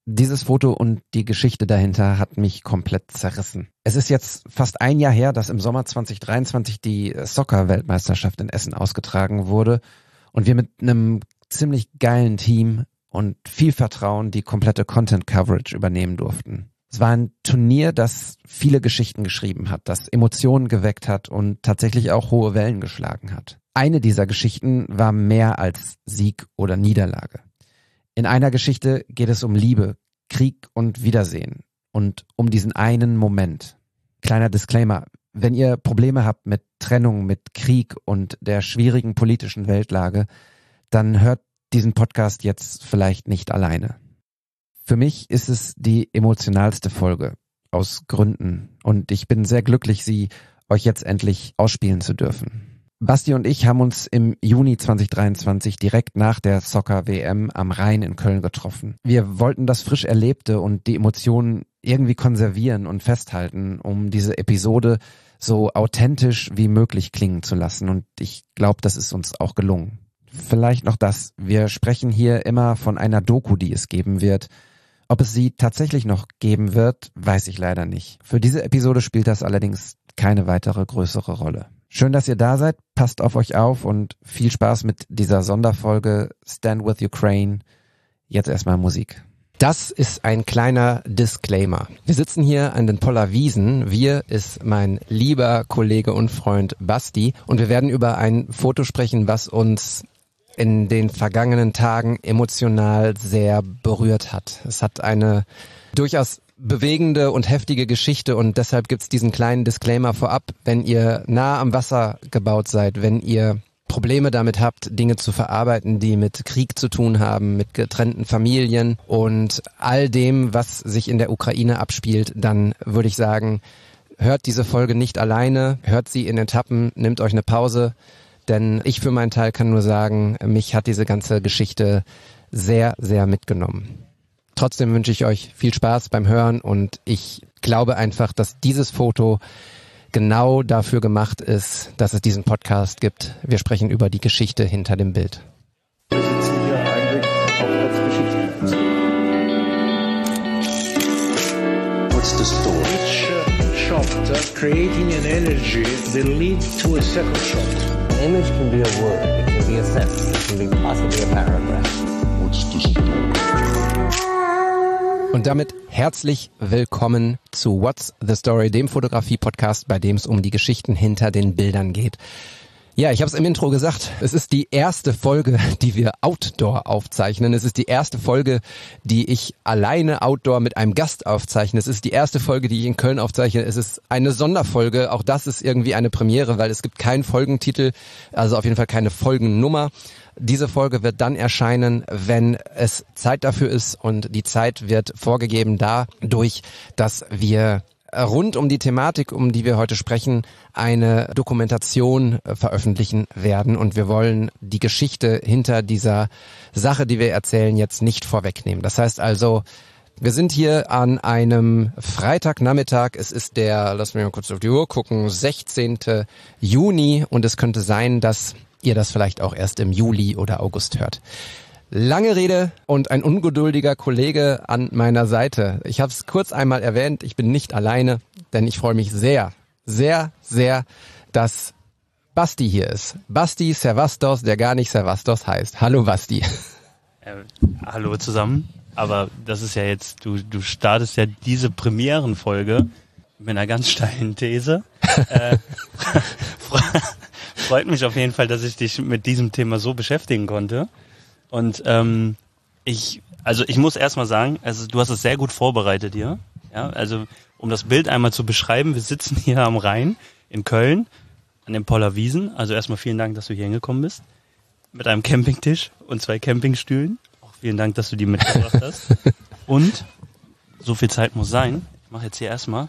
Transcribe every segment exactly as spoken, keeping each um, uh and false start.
Dieses Foto und die Geschichte dahinter hat mich komplett zerrissen. Es ist jetzt fast ein Jahr her, dass im Sommer zwanzig dreiundzwanzig die Soccer-Weltmeisterschaft in Essen ausgetragen wurde und wir mit einem ziemlich geilen Team und viel Vertrauen die komplette Content-Coverage übernehmen durften. Es war ein Turnier, das viele Geschichten geschrieben hat, das Emotionen geweckt hat und tatsächlich auch hohe Wellen geschlagen hat. Eine dieser Geschichten war mehr als Sieg oder Niederlage. In einer Geschichte geht es um Liebe, Krieg und Wiedersehen und um diesen einen Moment. Kleiner Disclaimer, wenn ihr Probleme habt mit Trennung, mit Krieg und der schwierigen politischen Weltlage, dann hört diesen Podcast jetzt vielleicht nicht alleine. Für mich ist es die emotionalste Folge, aus Gründen, und ich bin sehr glücklich, sie euch jetzt endlich ausspielen zu dürfen. Basti und ich haben uns im Juni zwanzig dreiundzwanzig direkt nach der Soccer-W M am Rhein in Köln getroffen. Wir wollten das frisch Erlebte und die Emotionen irgendwie konservieren und festhalten, um diese Episode so authentisch wie möglich klingen zu lassen, und ich glaube, das ist uns auch gelungen. Vielleicht noch das, wir sprechen hier immer von einer Doku, die es geben wird. Ob es sie tatsächlich noch geben wird, weiß ich leider nicht. Für diese Episode spielt das allerdings keine weitere größere Rolle. Schön, dass ihr da seid, passt auf euch auf und viel Spaß mit dieser Sonderfolge Stand with Ukraine. Jetzt erstmal Musik. Das ist ein kleiner Disclaimer. Wir sitzen hier an den Poller Wiesen. Wir ist mein lieber Kollege und Freund Basti und wir werden über ein Foto sprechen, was uns in den vergangenen Tagen emotional sehr berührt hat. Es hat eine durchaus bewegende und heftige Geschichte und deshalb gibt's diesen kleinen Disclaimer vorab. Wenn ihr nah am Wasser gebaut seid, wenn ihr Probleme damit habt, Dinge zu verarbeiten, die mit Krieg zu tun haben, mit getrennten Familien und all dem, was sich in der Ukraine abspielt, dann würde ich sagen, hört diese Folge nicht alleine, hört sie in Etappen, nehmt euch eine Pause, denn ich für meinen Teil kann nur sagen, mich hat diese ganze Geschichte sehr, sehr mitgenommen. Trotzdem wünsche ich euch viel Spaß beim Hören und ich glaube einfach, dass dieses Foto genau dafür gemacht ist, dass es diesen Podcast gibt. Wir sprechen über die Geschichte hinter dem Bild. Wir sitzen hier eigentlich auch als Geschichte. What's the story? Each shot creating an energy that leads to a second shot. An image can be a word, it can be a sentence, it can be possibly a paragraph. What's the story? Und damit herzlich willkommen zu What's the Story, dem Fotografie-Podcast, bei dem es um die Geschichten hinter den Bildern geht. Ja, ich habe es im Intro gesagt, es ist die erste Folge, die wir Outdoor aufzeichnen. Es ist die erste Folge, die ich alleine Outdoor mit einem Gast aufzeichne. Es ist die erste Folge, die ich in Köln aufzeichne. Es ist eine Sonderfolge, auch das ist irgendwie eine Premiere, weil es gibt keinen Folgentitel, also auf jeden Fall keine Folgennummer. Diese Folge wird dann erscheinen, wenn es Zeit dafür ist, und die Zeit wird vorgegeben dadurch, dass wir rund um die Thematik, um die wir heute sprechen, eine Dokumentation veröffentlichen werden, und wir wollen die Geschichte hinter dieser Sache, die wir erzählen, jetzt nicht vorwegnehmen. Das heißt also, wir sind hier an einem Freitagnachmittag, es ist der, lass mich mal kurz auf die Uhr gucken, sechzehnten Juni, und es könnte sein, dass ihr das vielleicht auch erst im Juli oder August hört. Lange Rede und ein ungeduldiger Kollege an meiner Seite. Ich habe es kurz einmal erwähnt, ich bin nicht alleine, denn ich freue mich sehr, sehr, sehr, dass Basti hier ist. Basti Servastos, der gar nicht Servastos heißt. Hallo Basti. Äh, hallo zusammen, aber das ist ja jetzt, du, du startest ja diese Premierenfolge mit einer ganz steilen These. äh, Freut mich auf jeden Fall, dass ich dich mit diesem Thema so beschäftigen konnte. Und ähm, ich, also ich muss erstmal sagen, also du hast es sehr gut vorbereitet hier. Ja, also um das Bild einmal zu beschreiben, wir sitzen hier am Rhein in Köln an den Poller Wiesen. Also erstmal vielen Dank, dass du hier hingekommen bist. Mit einem Campingtisch und zwei Campingstühlen. Auch vielen Dank, dass du die mitgebracht hast. Und so viel Zeit muss sein. Ich mache jetzt hier erstmal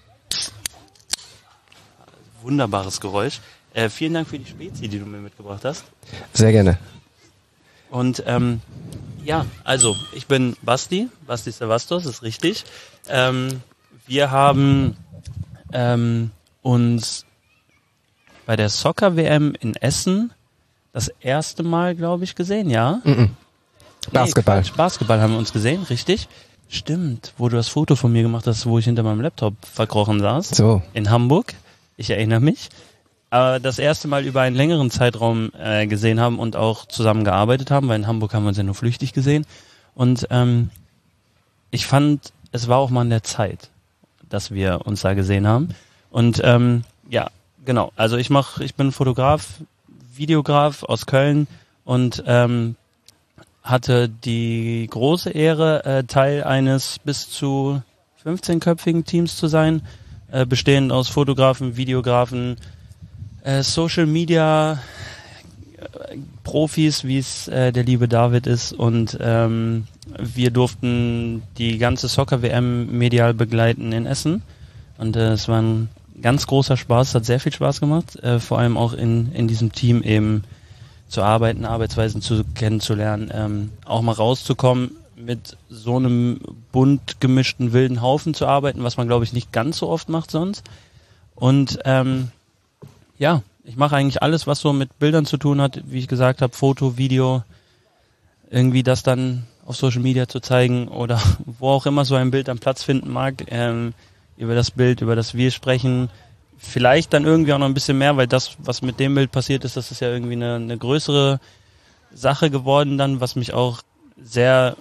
wunderbares Geräusch. Äh, vielen Dank für die Spezi, die du mir mitgebracht hast. Sehr gerne. Und ähm, ja, also ich bin Basti, Basti Servastos, ist richtig. Ähm, wir haben ähm, uns bei der Soccer-W M in Essen das erste Mal, glaube ich, gesehen, ja? Mm-mm. Basketball. Nee, Quatsch, Basketball haben wir uns gesehen, richtig. Stimmt, wo du das Foto von mir gemacht hast, wo ich hinter meinem Laptop verkrochen saß. So. In Hamburg. Ich erinnere mich. Aber das erste Mal über einen längeren Zeitraum äh, gesehen haben und auch zusammengearbeitet haben, weil in Hamburg haben wir uns ja nur flüchtig gesehen. Und ähm, ich fand, es war auch mal an der Zeit, dass wir uns da gesehen haben. Und ähm, ja, genau. Also ich mach, ich bin Fotograf, Videograf aus Köln und ähm, hatte die große Ehre, äh, Teil eines bis zu fünfzehnköpfigen Teams zu sein, äh, bestehend aus Fotografen, Videografen, äh, Social Media äh, Profis, wie es äh, der liebe David ist, und ähm, wir durften die ganze Soccer-W M medial begleiten in Essen und äh, es war ein ganz großer Spaß, hat sehr viel Spaß gemacht, äh, vor allem auch in, in diesem Team eben zu arbeiten, Arbeitsweisen zu kennenzulernen, ähm, auch mal rauszukommen, mit so einem bunt gemischten wilden Haufen zu arbeiten, was man, glaube ich, nicht ganz so oft macht sonst. Und ähm, ja, ich mache eigentlich alles, was so mit Bildern zu tun hat, wie ich gesagt habe, Foto, Video, irgendwie das dann auf Social Media zu zeigen oder wo auch immer so ein Bild dann Platz finden mag, ähm, über das Bild, über das wir sprechen. Vielleicht dann irgendwie auch noch ein bisschen mehr, weil das, was mit dem Bild passiert ist, das ist ja irgendwie eine, eine größere Sache geworden dann, was mich auch sehr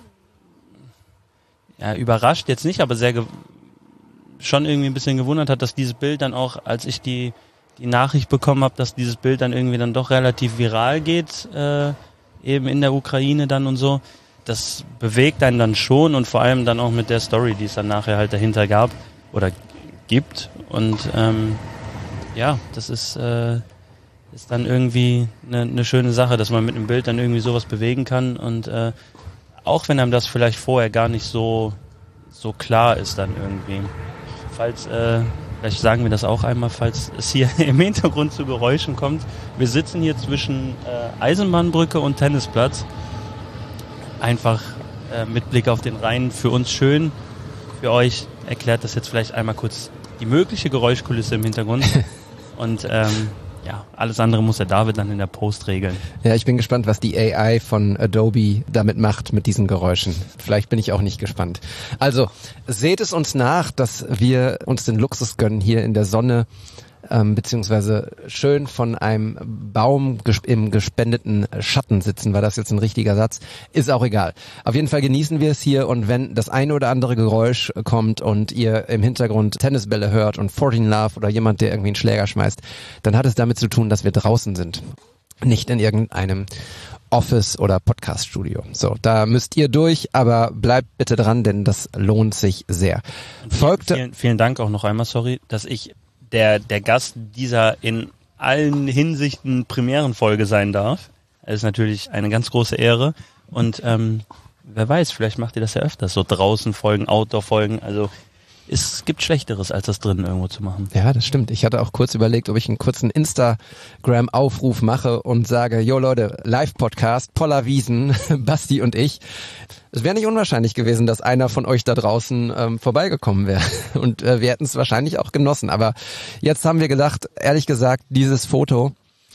ja, überrascht, jetzt nicht, aber sehr ge- schon irgendwie ein bisschen gewundert hat, dass dieses Bild dann auch, als ich die, die Nachricht bekommen habe, dass dieses Bild dann irgendwie dann doch relativ viral geht, äh, eben in der Ukraine dann und so, das bewegt einen dann schon und vor allem dann auch mit der Story, die es dann nachher halt dahinter gab oder gibt und ähm, ja, das ist äh, ist dann irgendwie eine, eine schöne Sache, dass man mit einem Bild dann irgendwie sowas bewegen kann und äh, auch wenn einem das vielleicht vorher gar nicht so so klar ist dann irgendwie. Falls, äh, vielleicht sagen wir das auch einmal, falls es hier im Hintergrund zu Geräuschen kommt. Wir sitzen hier zwischen äh, Eisenbahnbrücke und Tennisplatz. Einfach äh, mit Blick auf den Rhein, für uns schön. Für euch erklärt das jetzt vielleicht einmal kurz die mögliche Geräuschkulisse im Hintergrund. Und ähm, ja, alles andere muss der David dann in der Post regeln. Ja, ich bin gespannt, was die A I von Adobe damit macht mit diesen Geräuschen. Vielleicht bin ich auch nicht gespannt. Also, seht es uns nach, dass wir uns den Luxus gönnen, hier in der Sonne ähm, beziehungsweise schön von einem Baum ges- im gespendeten Schatten sitzen. War das jetzt ein richtiger Satz? Ist auch egal. Auf jeden Fall genießen wir es hier und wenn das eine oder andere Geräusch kommt und ihr im Hintergrund Tennisbälle hört und vierzehn Love oder jemand, der irgendwie einen Schläger schmeißt, dann hat es damit zu tun, dass wir draußen sind. Nicht in irgendeinem Office- oder Podcast-Studio. So, da müsst ihr durch, aber bleibt bitte dran, denn das lohnt sich sehr. Folgte Vielen, vielen Dank auch noch einmal, sorry, dass ich der der Gast dieser in allen Hinsichten Premierenfolge sein darf. Das ist natürlich eine ganz große Ehre und ähm, wer weiß, vielleicht macht ihr das ja öfters, so draußen Folgen, Outdoor-Folgen, also es gibt Schlechteres, als das drinnen irgendwo zu machen. Ja, das stimmt. Ich hatte auch kurz überlegt, ob ich einen kurzen Instagram-Aufruf mache und sage, jo Leute, Live-Podcast, Poller Wiesen, Basti und ich. Es wäre nicht unwahrscheinlich gewesen, dass einer von euch da draußen ähm, vorbeigekommen wäre. Und äh, wir hätten es wahrscheinlich auch genossen. Aber jetzt haben wir gedacht, ehrlich gesagt, dieses Foto,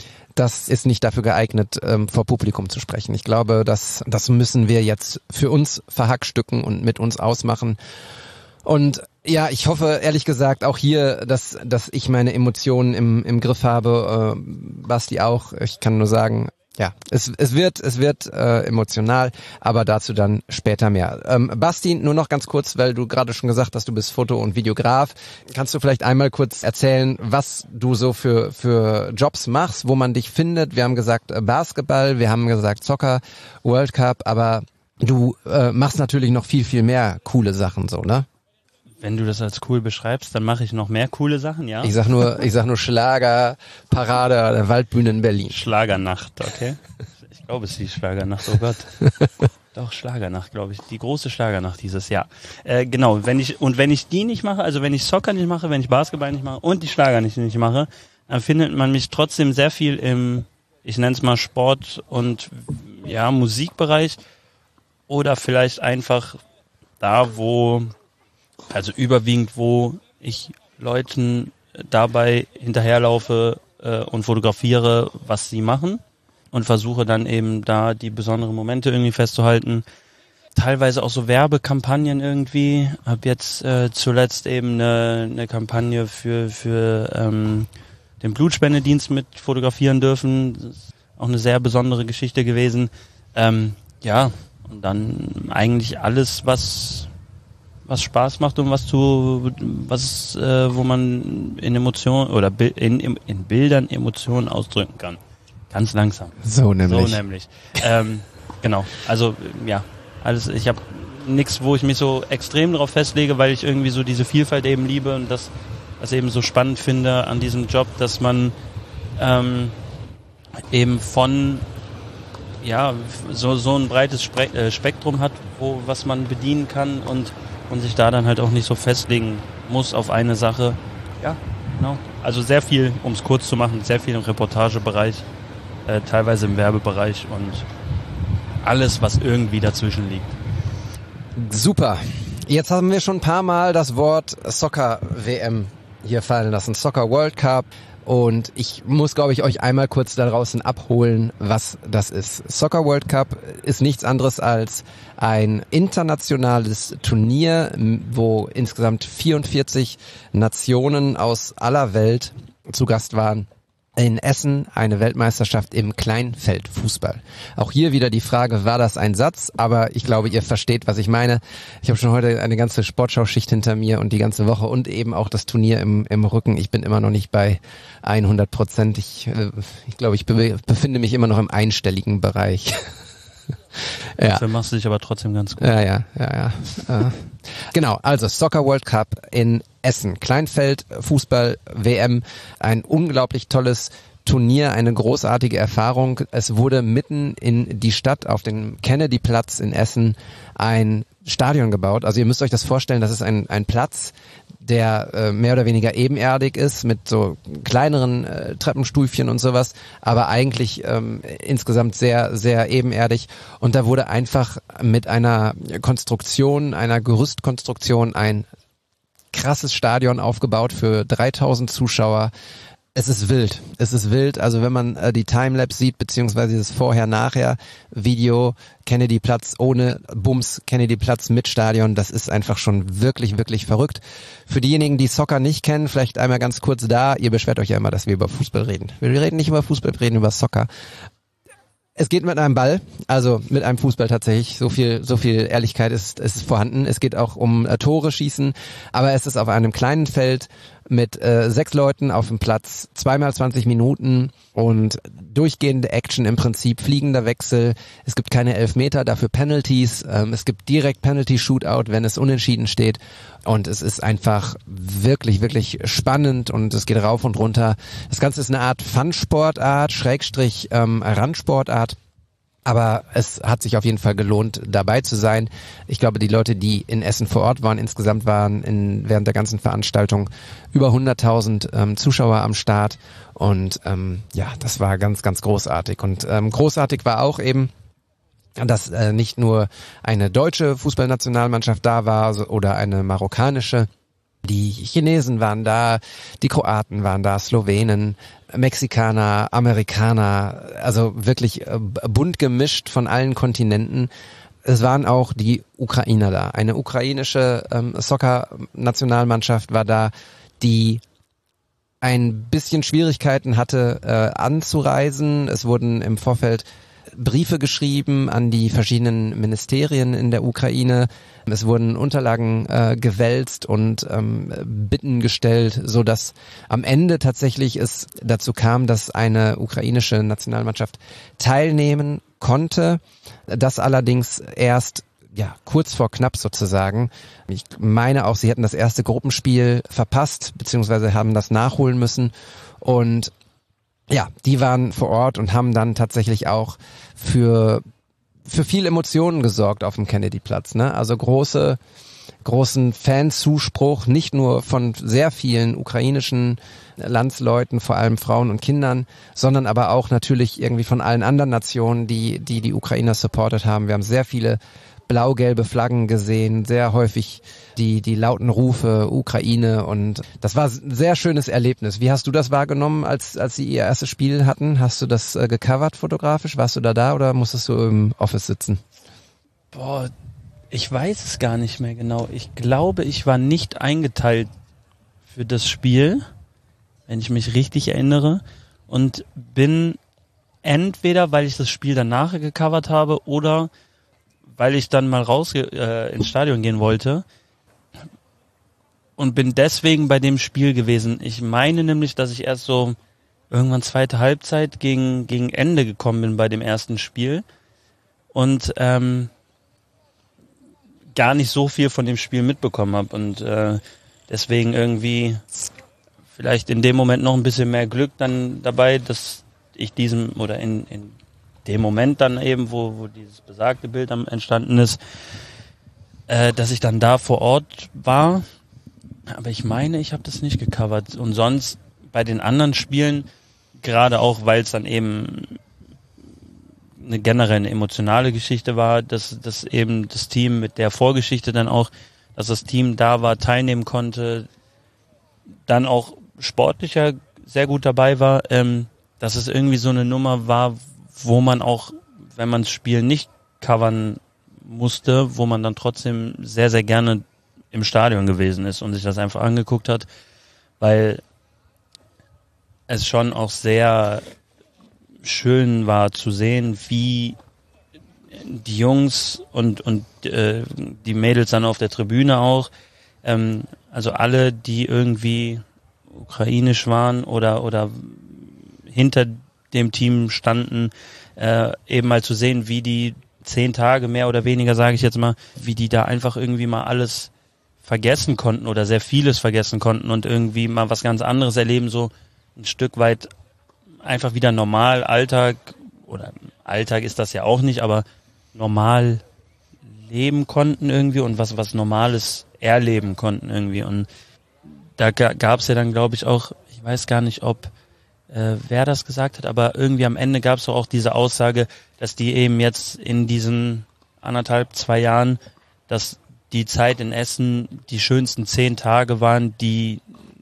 das ist nicht dafür geeignet, ähm, vor Publikum zu sprechen. Ich glaube, das, das müssen wir jetzt für uns verhackstücken und mit uns ausmachen. Und ja, ich hoffe ehrlich gesagt auch hier, dass dass ich meine Emotionen im im Griff habe. Äh, Basti auch. Ich kann nur sagen, ja, es es wird es wird äh, emotional, aber dazu dann später mehr. Ähm, Basti, nur noch ganz kurz, weil du gerade schon gesagt hast, du bist Foto- und Videograf. Kannst du vielleicht einmal kurz erzählen, was du so für für Jobs machst, wo man dich findet? Wir haben gesagt äh, Basketball, wir haben gesagt Soccer, World Cup, aber du äh, machst natürlich noch viel viel mehr coole Sachen so, ne? Wenn du das als cool beschreibst, dann mache ich noch mehr coole Sachen, ja? Ich sag nur, ich sag nur Schlager, Parade, der Waldbühne in Berlin. Schlagernacht, okay? Ich glaube, es ist die Schlagernacht, oh Gott. Doch, Schlagernacht, glaube ich. Die große Schlagernacht dieses Jahr. Äh, genau, wenn ich, und wenn ich die nicht mache, also wenn ich Soccer nicht mache, wenn ich Basketball nicht mache und die Schlager nicht, nicht mache, dann findet man mich trotzdem sehr viel im, ich nenne es mal Sport und, ja, Musikbereich oder vielleicht einfach da, wo, also überwiegend, wo ich Leuten dabei hinterherlaufe äh, und fotografiere, was sie machen und versuche dann eben da die besonderen Momente irgendwie festzuhalten. teilweise auch so Werbekampagnen irgendwie. Hab jetzt äh, zuletzt eben eine, eine Kampagne für für ähm, den Blutspendedienst mit fotografieren dürfen. Das ist auch eine sehr besondere Geschichte gewesen. Ähm, ja, und dann eigentlich alles, was was Spaß macht und was zu was äh, wo man in Emotionen oder in, in, in Bildern Emotionen ausdrücken kann. Ganz langsam. So nämlich. So nämlich. ähm, genau. Also ja, alles. Ich habe nichts, wo ich mich so extrem darauf festlege, weil ich irgendwie so diese Vielfalt eben liebe und das, das eben so spannend finde an diesem Job, dass man ähm, eben von ja so so ein breites Spre- äh, Spektrum hat, wo was man bedienen kann und und sich da dann halt auch nicht so festlegen muss auf eine Sache. Ja, genau. Also sehr viel, um es kurz zu machen, sehr viel im Reportagebereich, äh, teilweise im Werbebereich und alles, was irgendwie dazwischen liegt. Super. Jetzt haben wir schon ein paar Mal das Wort Soccer-W M hier fallen lassen. Soccer World Cup. Und ich muss, glaube ich, euch einmal kurz da draußen abholen, was das ist. Soccer World Cup ist nichts anderes als ein internationales Turnier, wo insgesamt vierundvierzig Nationen aus aller Welt zu Gast waren. In Essen eine Weltmeisterschaft im Kleinfeldfußball. Auch hier wieder die Frage, war das ein Satz? Aber ich glaube, ihr versteht, was ich meine. Ich habe schon heute eine ganze Sportschauschicht hinter mir und die ganze Woche und eben auch das Turnier im, im Rücken. Ich bin immer noch nicht bei hundert Prozent. Ich, äh, ich glaube, ich be- befinde mich immer noch im einstelligen Bereich. Ja. Dafür machst du dich aber trotzdem ganz gut. Ja, ja, ja, ja. äh. Genau, also Soccer World Cup in Essen. Kleinfeld, Fußball, W M. Ein unglaublich tolles Turnier, eine großartige Erfahrung. Es wurde mitten in die Stadt auf dem Kennedy-Platz in Essen ein Stadion gebaut. Also ihr müsst euch das vorstellen, das ist ein, ein Platz, der äh, mehr oder weniger ebenerdig ist, mit so kleineren äh, Treppenstufchen und sowas, aber eigentlich ähm, insgesamt sehr, sehr ebenerdig. Und da wurde einfach mit einer Konstruktion, einer Gerüstkonstruktion ein krasses Stadion aufgebaut für dreitausend Zuschauer. Es ist wild. Es ist wild. Also wenn man äh, die Timelapse sieht, beziehungsweise das Vorher-Nachher-Video, Kennedy-Platz ohne Bums, Kennedy-Platz mit Stadion, das ist einfach schon wirklich, wirklich verrückt. Für diejenigen, die Soccer nicht kennen, vielleicht einmal ganz kurz da. Ihr beschwert euch ja immer, dass wir über Fußball reden. Wir reden nicht über Fußball, wir reden über Soccer. Es geht mit einem Ball, also mit einem Fußball tatsächlich. So viel, so viel Ehrlichkeit ist, ist vorhanden. Es geht auch um äh, Tore schießen, aber es ist auf einem kleinen Feld mit äh, sechs Leuten auf dem Platz, zweimal zwanzig Minuten und durchgehende Action im Prinzip, fliegender Wechsel. Es gibt keine Elfmeter, dafür Penalties. Ähm, es gibt direkt Penalty-Shootout, wenn es unentschieden steht. Und es ist einfach wirklich, wirklich spannend und es geht rauf und runter. Das Ganze ist eine Art Fun-Sportart, Schrägstrich ähm, Randsportart. Aber es hat sich auf jeden Fall gelohnt, dabei zu sein. Ich glaube, die Leute, die in Essen vor Ort waren, insgesamt waren in, während der ganzen Veranstaltung über hunderttausend ähm, Zuschauer am Start. Und ähm, ja, das war ganz, ganz großartig. Und ähm, großartig war auch eben, dass äh, nicht nur eine deutsche Fußballnationalmannschaft da war so, oder eine marokkanische. Die Chinesen waren da, die Kroaten waren da, Slowenen, Mexikaner, Amerikaner, also wirklich äh, bunt gemischt von allen Kontinenten. Es waren auch die Ukrainer da. Eine ukrainische ähm, Soccer-Nationalmannschaft war da, die ein bisschen Schwierigkeiten hatte äh, anzureisen. Es wurden im Vorfeld Briefe geschrieben an die verschiedenen Ministerien in der Ukraine. Es wurden Unterlagen äh, gewälzt und ähm, Bitten gestellt, so dass am Ende tatsächlich es dazu kam, dass eine ukrainische Nationalmannschaft teilnehmen konnte. Das allerdings erst ja kurz vor knapp sozusagen. Ich meine auch, sie hätten das erste Gruppenspiel verpasst, beziehungsweise haben das nachholen müssen. Und ja, die waren vor Ort und haben dann tatsächlich auch für für viel Emotionen gesorgt auf dem Kennedy-Platz, ne? Also große großen Fanzuspruch, nicht nur von sehr vielen ukrainischen Landsleuten, vor allem Frauen und Kindern, sondern aber auch natürlich irgendwie von allen anderen Nationen, die die die Ukrainer supportet haben. Wir haben sehr viele blau-gelbe Flaggen gesehen, sehr häufig die die lauten Rufe Ukraine und das war ein sehr schönes Erlebnis. Wie hast du das wahrgenommen, als als sie ihr erstes Spiel hatten? Hast du das äh, gecovert fotografisch? Warst du da da oder musstest du im Office sitzen? Boah, Ich weiß es gar nicht mehr genau. Ich glaube, ich war nicht eingeteilt für das Spiel, wenn ich mich richtig erinnere, und bin entweder, weil ich das Spiel danach gecovert habe oder weil ich dann mal raus äh, ins Stadion gehen wollte und bin deswegen bei dem Spiel gewesen. Ich meine nämlich, dass ich erst so irgendwann zweite Halbzeit gegen gegen Ende gekommen bin bei dem ersten Spiel und ähm, gar nicht so viel von dem Spiel mitbekommen habe und äh, deswegen irgendwie vielleicht in dem Moment noch ein bisschen mehr Glück dann dabei, dass ich diesem oder in, in dem Moment dann eben, wo, wo dieses besagte Bild am entstanden ist, äh, dass ich dann da vor Ort war. Aber ich meine, ich habe das nicht gecovert. Und sonst bei den anderen Spielen, gerade auch, weil es dann eben eine generell eine emotionale Geschichte war, dass, dass eben das Team mit der Vorgeschichte dann auch, dass das Team da war, teilnehmen konnte, dann auch sportlicher sehr gut dabei war, ähm, dass es irgendwie so eine Nummer war, wo man auch, wenn man das Spiel nicht covern musste, wo man dann trotzdem sehr, sehr gerne im Stadion gewesen ist und sich das einfach angeguckt hat, weil es schon auch sehr schön war zu sehen, wie die Jungs und und äh, die Mädels dann auf der Tribüne auch, ähm, also alle, die irgendwie ukrainisch waren oder oder hinter dem Team standen, äh, eben mal zu sehen, wie die zehn Tage mehr oder weniger, sage ich jetzt mal, wie die da einfach irgendwie mal alles vergessen konnten oder sehr vieles vergessen konnten und irgendwie mal was ganz anderes erleben, so ein Stück weit einfach wieder normal Alltag, oder Alltag ist das ja auch nicht, aber normal leben konnten irgendwie und was was Normales erleben konnten irgendwie. Und da ga, gab es ja dann, glaube ich, auch, ich weiß gar nicht, ob äh, wer das gesagt hat, aber irgendwie am Ende gab es auch diese Aussage, dass die eben jetzt in diesen anderthalb, zwei Jahren, dass die Zeit in Essen die schönsten zehn Tage waren, die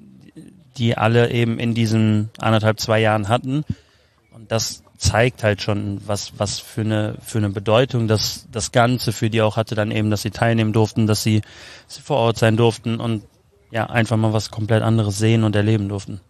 die alle eben in diesen anderthalb, zwei Jahren hatten. Und das zeigt halt schon, was was für eine für eine Bedeutung das das Ganze für die auch hatte, dann eben, dass sie teilnehmen durften, dass sie, dass sie vor Ort sein durften und ja, einfach mal was komplett anderes sehen und erleben durften.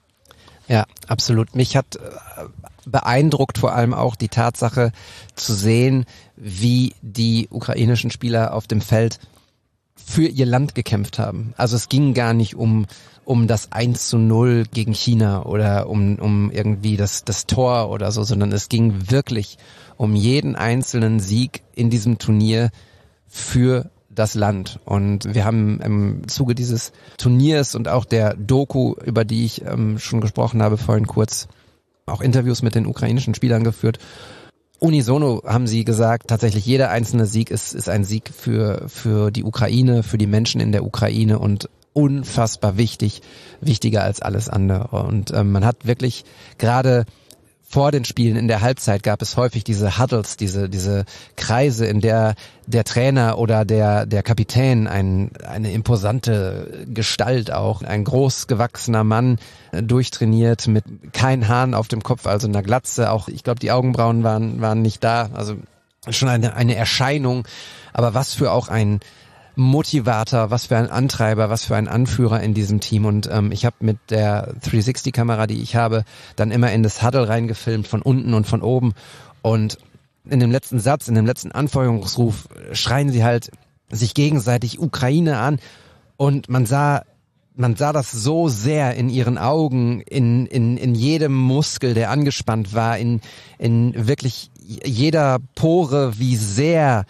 Ja, absolut. Mich hat äh, beeindruckt vor allem auch die Tatsache zu sehen, wie die ukrainischen Spieler auf dem Feld für ihr Land gekämpft haben. Also es ging gar nicht um um das eins zu null gegen China oder um um irgendwie das das Tor oder so, sondern es ging wirklich um jeden einzelnen Sieg in diesem Turnier für das Land. Und wir haben im Zuge dieses Turniers und auch der Doku, über die ich ähm, schon gesprochen habe, vorhin kurz auch Interviews mit den ukrainischen Spielern geführt. Unisono haben sie gesagt, tatsächlich jeder einzelne Sieg ist ist ein Sieg für für die Ukraine, für die Menschen in der Ukraine und unfassbar wichtig, wichtiger als alles andere. Und ähm, man hat wirklich gerade vor den Spielen in der Halbzeit gab es häufig diese Huddles, diese diese Kreise, in der der Trainer oder der der Kapitän, ein eine imposante Gestalt auch, ein groß gewachsener Mann, äh, durchtrainiert mit kein Hahn auf dem Kopf, also einer Glatze, auch ich glaube die Augenbrauen waren waren nicht da, also schon eine eine Erscheinung, aber was für auch ein Motivator, was für ein Antreiber, was für ein Anführer in diesem Team. Und ähm, ich habe mit der dreihundertsechzig Kamera, die ich habe, dann immer in das Huddle reingefilmt, von unten und von oben. Und in dem letzten Satz, in dem letzten Anfeuerungsruf schreien sie halt sich gegenseitig Ukraine an. Und man sah, man sah das so sehr in ihren Augen, in in in jedem Muskel, der angespannt war, in in wirklich jeder Pore, wie sehr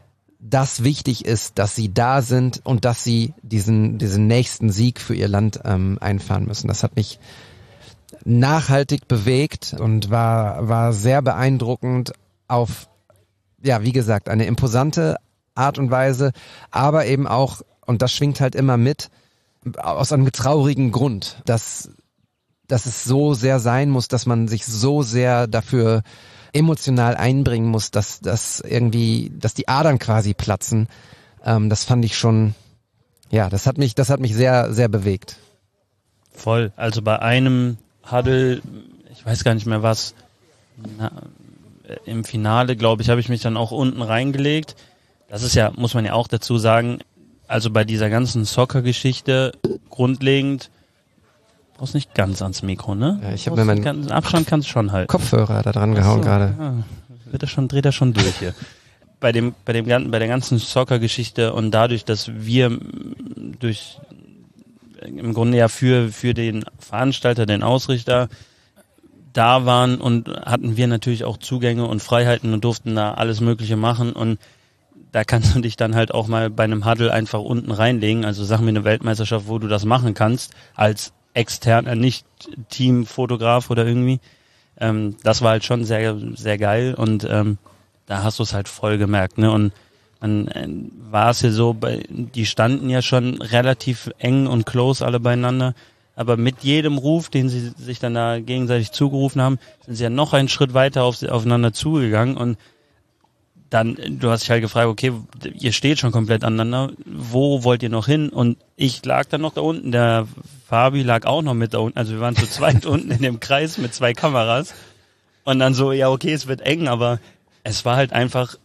das wichtig ist, dass sie da sind und dass sie diesen diesen nächsten Sieg für ihr Land ähm, einfahren müssen. Das hat mich nachhaltig bewegt und war war sehr beeindruckend auf, ja, wie gesagt, eine imposante Art und Weise, aber eben auch, und das schwingt halt immer mit, aus einem traurigen Grund, dass dass es so sehr sein muss, dass man sich so sehr dafür emotional einbringen muss, dass dass irgendwie, dass die Adern quasi platzen. Ähm, das fand ich schon, ja, das hat mich, das hat mich sehr, sehr bewegt. Voll. Also bei einem Huddle, ich weiß gar nicht mehr was, na, im Finale, glaube ich, habe ich mich dann auch unten reingelegt. das ist ja, muss man ja auch dazu sagen, also bei dieser ganzen Soccer-Geschichte grundlegend brauchst nicht ganz ans Mikro, ne? Ja, ich habe mir meinen ganz, Abstand kannst du schon halten. Kopfhörer da dran gehauen so, gerade. Ja, wird er schon, dreht er schon durch hier. bei dem, bei dem ganzen, bei der ganzen Soccer-Geschichte und dadurch, dass wir durch im Grunde ja für für den Veranstalter, den Ausrichter da waren und hatten wir natürlich auch Zugänge und Freiheiten und durften da alles Mögliche machen und da kannst du dich dann halt auch mal bei einem Huddle einfach unten reinlegen. Also sag mir eine Weltmeisterschaft, wo du das machen kannst, als externer, nicht Teamfotograf oder irgendwie. Ähm, das war halt schon sehr, sehr geil und ähm, da hast du es halt voll gemerkt, ne? Und dann äh, war es ja so, bei, die standen ja schon relativ eng und close alle beieinander, aber mit jedem Ruf, den sie sich dann da gegenseitig zugerufen haben, sind sie ja noch einen Schritt weiter auf, aufeinander zugegangen und dann, du hast dich halt gefragt, okay, ihr steht schon komplett aneinander, wo wollt ihr noch hin? Und ich lag dann noch da unten, der Fabi lag auch noch mit da unten, also wir waren zu zweit unten in dem Kreis mit zwei Kameras und dann so, ja okay, es wird eng, aber es war halt einfach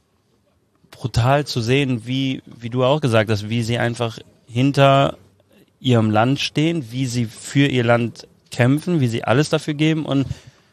brutal zu sehen, wie, wie du auch gesagt hast, wie sie einfach hinter ihrem Land stehen, wie sie für ihr Land kämpfen, wie sie alles dafür geben und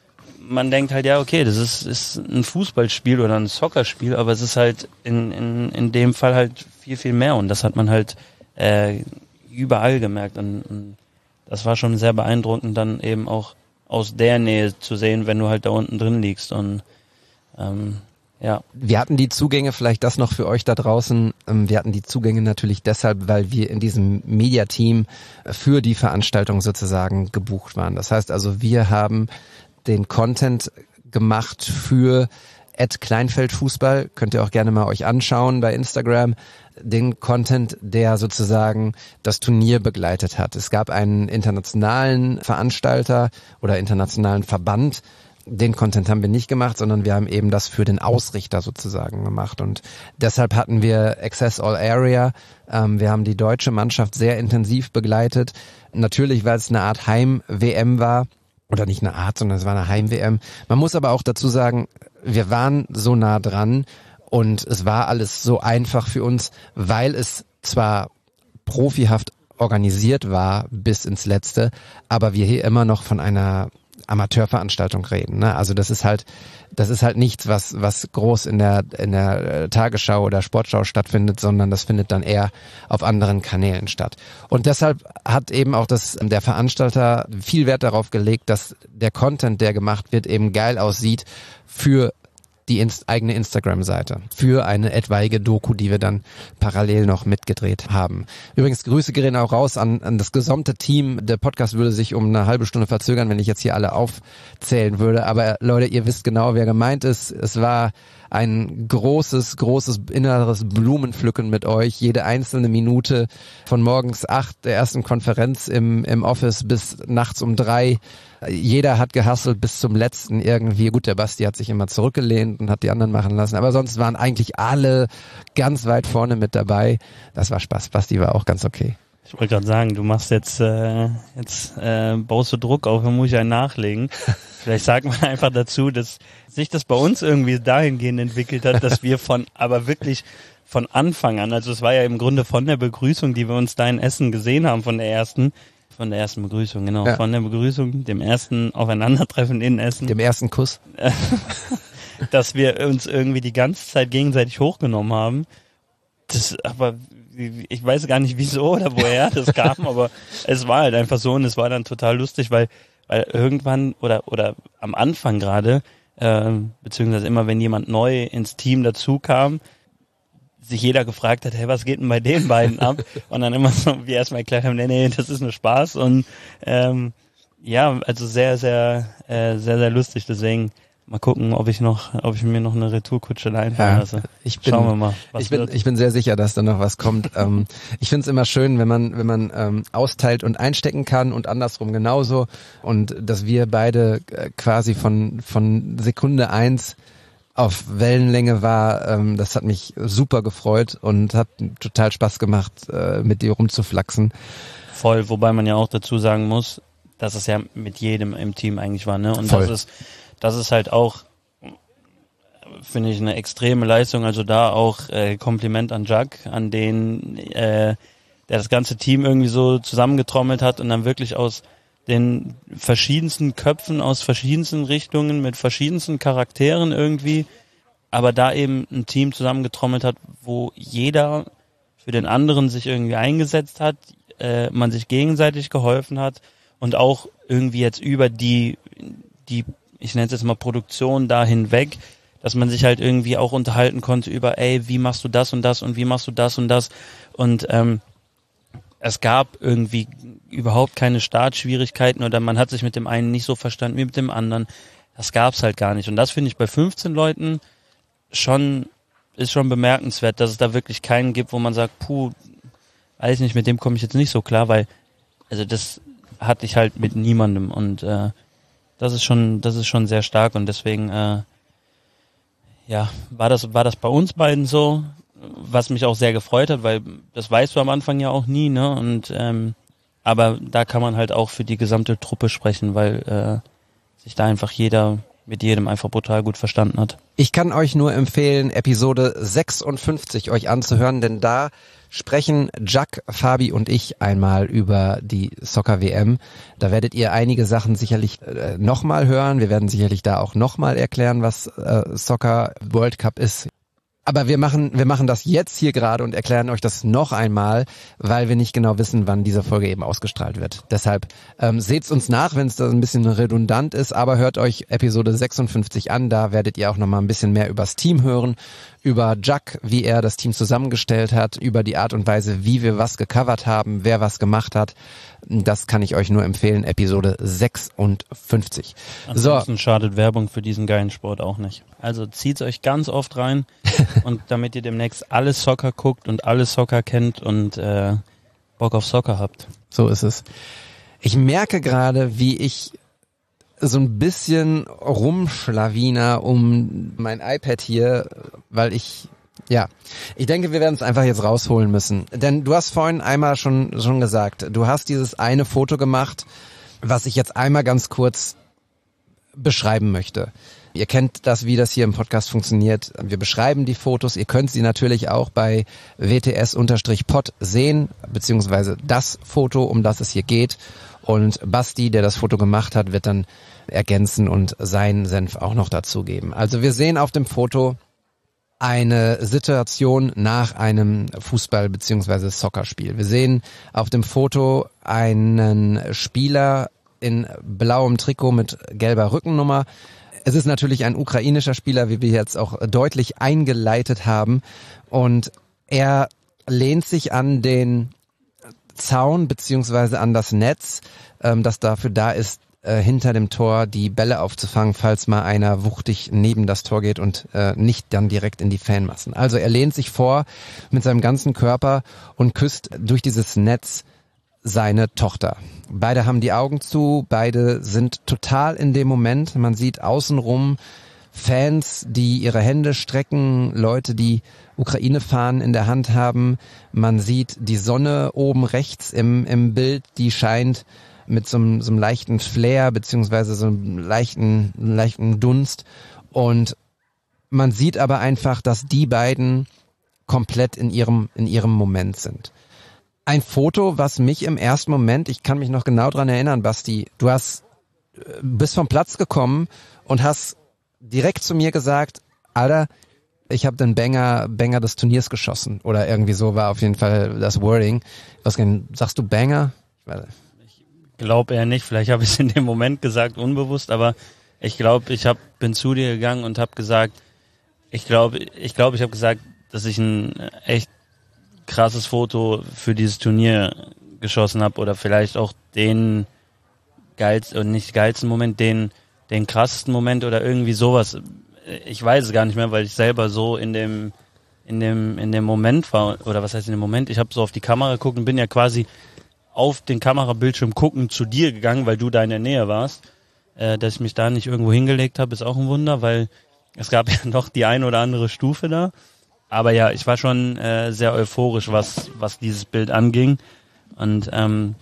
man denkt halt, ja, okay, das ist, ist ein Fußballspiel oder ein Soccerspiel, aber es ist halt in, in, in dem Fall halt viel, viel mehr und das hat man halt äh, überall gemerkt und, und das war schon sehr beeindruckend, dann eben auch aus der Nähe zu sehen, wenn du halt da unten drin liegst und ähm, ja. Wir hatten die Zugänge, vielleicht das noch für euch da draußen, wir hatten die Zugänge natürlich deshalb, weil wir in diesem Media-Team für die Veranstaltung sozusagen gebucht waren. Das heißt also, wir haben den Content gemacht für at Kleinfeldfußball, könnt ihr auch gerne mal euch anschauen bei Instagram, den Content, der sozusagen das Turnier begleitet hat. Es gab einen internationalen Veranstalter oder internationalen Verband, den Content haben wir nicht gemacht, sondern wir haben eben das für den Ausrichter sozusagen gemacht und deshalb hatten wir Access All Area, ähm, wir haben die deutsche Mannschaft sehr intensiv begleitet, natürlich weil es eine Art Heim-W M war, oder nicht eine Art, sondern es war eine Heim-W M. Man muss aber auch dazu sagen, wir waren so nah dran und es war alles so einfach für uns, weil es zwar profihaft organisiert war bis ins Letzte, aber wir hier immer noch von einer Amateurveranstaltung reden, ne? Also das ist halt, das ist halt nichts, was was groß in der in der Tagesschau oder Sportschau stattfindet, sondern das findet dann eher auf anderen Kanälen statt. Und deshalb hat eben auch das der Veranstalter viel Wert darauf gelegt, dass der Content, der gemacht wird, eben geil aussieht für die Inst- eigene Instagram-Seite, für eine etwaige Doku, die wir dann parallel noch mitgedreht haben. Übrigens, Grüße gehen auch raus an, an das gesamte Team. Der Podcast würde sich um eine halbe Stunde verzögern, wenn ich jetzt hier alle aufzählen würde. Aber Leute, ihr wisst genau, wer gemeint ist. Es war ein großes, großes inneres Blumenpflücken mit euch. Jede einzelne Minute von morgens acht der ersten Konferenz im, im Office bis nachts um drei. Jeder hat gehustelt bis zum letzten irgendwie. Gut, der Basti hat sich immer zurückgelehnt und hat die anderen machen lassen. Aber sonst waren eigentlich alle ganz weit vorne mit dabei. Das war Spaß. Basti war auch ganz okay. Ich wollte gerade sagen, du machst jetzt, äh, jetzt äh, baust du Druck auf, dann muss ich einen nachlegen. Vielleicht sagt man einfach dazu, dass sich das bei uns irgendwie dahingehend entwickelt hat, dass wir von, aber wirklich von Anfang an, also es war ja im Grunde von der Begrüßung, die wir uns da in Essen gesehen haben, von der ersten, von der ersten Begrüßung, genau, ja. von der Begrüßung, dem ersten Aufeinandertreffen in Essen. Dem ersten Kuss. Dass wir uns irgendwie die ganze Zeit gegenseitig hochgenommen haben. Das, aber ich weiß gar nicht wieso oder woher das kam, aber es war halt einfach so und es war dann total lustig, weil weil irgendwann oder oder am Anfang gerade, äh, beziehungsweise immer wenn jemand neu ins Team dazu kam, sich jeder gefragt hat, hey, was geht denn bei den beiden ab? Und dann immer so, wie erstmal erklärt haben, nee, nee, das ist nur Spaß und ähm, ja, also sehr, sehr, äh, sehr, sehr lustig, deswegen mal gucken, ob ich noch, ob ich mir noch eine Retourkutsche einfallen lasse. Ja, ich bin, Schauen wir mal. Was ich bin, wird. ich bin sehr sicher, dass da noch was kommt. ähm, ich finde es immer schön, wenn man, wenn man ähm, austeilt und einstecken kann und andersrum genauso. Und dass wir beide äh, quasi von von Sekunde eins auf Wellenlänge war, ähm, das hat mich super gefreut und hat total Spaß gemacht, äh, mit dir rumzuflaxen. Voll, wobei man ja auch dazu sagen muss, dass es ja mit jedem im Team eigentlich war, ne? Und Voll. das ist Das ist halt auch, finde ich eine extreme Leistung. Also da auch äh, Kompliment an Jack, an den äh, der das ganze Team irgendwie so zusammengetrommelt hat und dann wirklich aus den verschiedensten Köpfen, aus verschiedensten Richtungen, mit verschiedensten Charakteren irgendwie, aber da eben ein Team zusammengetrommelt hat, wo jeder für den anderen sich irgendwie eingesetzt hat, äh, man sich gegenseitig geholfen hat und auch irgendwie jetzt über die, die, ich nenne es jetzt mal Produktion da hinweg, dass man sich halt irgendwie auch unterhalten konnte über, ey, wie machst du das und das und wie machst du das und das und ähm, es gab irgendwie überhaupt keine Startschwierigkeiten oder man hat sich mit dem einen nicht so verstanden wie mit dem anderen. Das gab's halt gar nicht. Und das finde ich bei fünfzehn Leuten schon, ist schon bemerkenswert, dass es da wirklich keinen gibt, wo man sagt, puh, weiß nicht, mit dem komme ich jetzt nicht so klar, weil, also das hatte ich halt mit niemandem und äh, das ist schon, das ist schon sehr stark und deswegen, äh, ja, war das, war das bei uns beiden so, was mich auch sehr gefreut hat, weil das weißt du am Anfang ja auch nie, ne? Und ähm, aber da kann man halt auch für die gesamte Truppe sprechen, weil äh, sich da einfach jeder mit jedem einfach brutal gut verstanden hat. Ich kann euch nur empfehlen, Episode sechsundfünfzig euch anzuhören, denn da sprechen Jack, Fabi und ich einmal über die Soccer-W M. Da werdet ihr einige Sachen sicherlich äh, nochmal hören. Wir werden sicherlich da auch nochmal erklären, was äh, Soccer World Cup ist. Aber wir machen, wir machen das jetzt hier gerade und erklären euch das noch einmal, weil wir nicht genau wissen, wann diese Folge eben ausgestrahlt wird. Deshalb ähm, seht's uns nach, wenn es da ein bisschen redundant ist, aber hört euch Episode sechsundfünfzig an, da werdet ihr auch nochmal ein bisschen mehr übers Team hören, über Jack, wie er das Team zusammengestellt hat, über die Art und Weise, wie wir was gecovert haben, wer was gemacht hat. Das kann ich euch nur empfehlen, Episode sechsundfünfzig. Ansonsten so. Schadet Werbung für diesen geilen Sport auch nicht. Also zieht's euch ganz oft rein und damit ihr demnächst alles Soccer guckt und alles Soccer kennt und äh, Bock auf Soccer habt. So ist es. Ich merke gerade, wie ich so ein bisschen rumschlawiner um mein iPad hier, weil ich, ja, ich denke, wir werden es einfach jetzt rausholen müssen. Denn du hast vorhin einmal schon schon gesagt, du hast dieses eine Foto gemacht, was ich jetzt einmal ganz kurz beschreiben möchte. Ihr kennt das, wie das hier im Podcast funktioniert. Wir beschreiben die Fotos. Ihr könnt sie natürlich auch bei W T S-Pod sehen, beziehungsweise das Foto, um das es hier geht. Und Basti, der das Foto gemacht hat, wird dann ergänzen und seinen Senf auch noch dazugeben. Also wir sehen auf dem Foto eine Situation nach einem Fußball- bzw. Soccerspiel. Wir sehen auf dem Foto einen Spieler in blauem Trikot mit gelber Rückennummer. Es ist natürlich ein ukrainischer Spieler, wie wir jetzt auch deutlich eingeleitet haben. Und er lehnt sich an den Zaun beziehungsweise an das Netz, ähm, das dafür da ist, äh, hinter dem Tor die Bälle aufzufangen, falls mal einer wuchtig neben das Tor geht und äh, nicht dann direkt in die Fanmassen. Also er lehnt sich vor mit seinem ganzen Körper und küsst durch dieses Netz seine Tochter. Beide haben die Augen zu, beide sind total in dem Moment. Man sieht außenrum Fans, die ihre Hände strecken, Leute, die Ukraine-Fahnen in der Hand haben. Man sieht die Sonne oben rechts im, im Bild, die scheint mit so einem, so einem leichten Flair beziehungsweise so einem leichten, leichten Dunst. Und man sieht aber einfach, dass die beiden komplett in ihrem, in ihrem Moment sind. Ein Foto, was mich im ersten Moment, ich kann mich noch genau dran erinnern, Basti, du hast, bist vom Platz gekommen und hast direkt zu mir gesagt, Alter, ich habe den Banger, Banger des Turniers geschossen. Oder irgendwie so war auf jeden Fall das Wording. Was sagst du Banger? Ich glaube eher nicht, vielleicht habe ich es in dem Moment gesagt, unbewusst, aber ich glaube, ich hab, bin zu dir gegangen und habe gesagt, ich glaube, ich glaube, ich habe gesagt, dass ich ein echt krasses Foto für dieses Turnier geschossen habe oder vielleicht auch den geilsten, oder nicht geilsten Moment, den den krassesten Moment oder irgendwie sowas. Ich weiß es gar nicht mehr, weil ich selber so in dem in dem in dem Moment war, oder was heißt in dem Moment? Ich habe so auf die Kamera geguckt und bin ja quasi auf den Kamerabildschirm gucken zu dir gegangen, weil du da in der Nähe warst. Äh, dass ich mich da nicht irgendwo hingelegt habe, ist auch ein Wunder, weil es gab ja noch die ein oder andere Stufe da. Aber ja, ich war schon äh, sehr euphorisch, was was dieses Bild anging. Und ähm,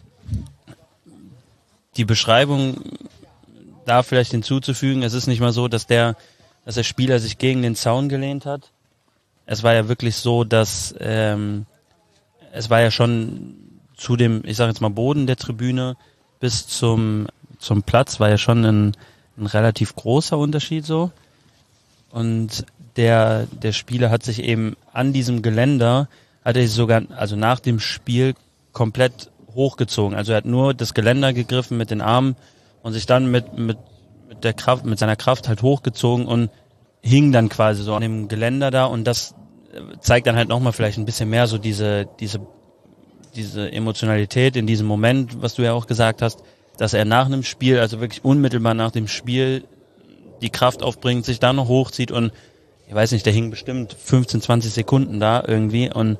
die Beschreibung da vielleicht hinzuzufügen, es ist nicht mal so, dass der dass der Spieler sich gegen den Zaun gelehnt hat. Es war ja wirklich so, dass ähm, es war ja schon zu dem, ich sage jetzt mal Boden der Tribüne bis zum zum Platz war ja schon ein, ein relativ großer Unterschied so. Und der der Spieler hat sich eben an diesem Geländer, hat er sich sogar, also nach dem Spiel komplett hochgezogen. Also er hat nur das Geländer gegriffen mit den Armen und sich dann mit mit mit der Kraft, mit seiner Kraft halt hochgezogen und hing dann quasi so an dem Geländer da, und das zeigt dann halt nochmal vielleicht ein bisschen mehr so diese diese diese Emotionalität in diesem Moment, was du ja auch gesagt hast, dass er nach einem Spiel, also wirklich unmittelbar nach dem Spiel, die Kraft aufbringt, sich da noch hochzieht, und ich weiß nicht, der hing bestimmt fünfzehn, zwanzig Sekunden da irgendwie, und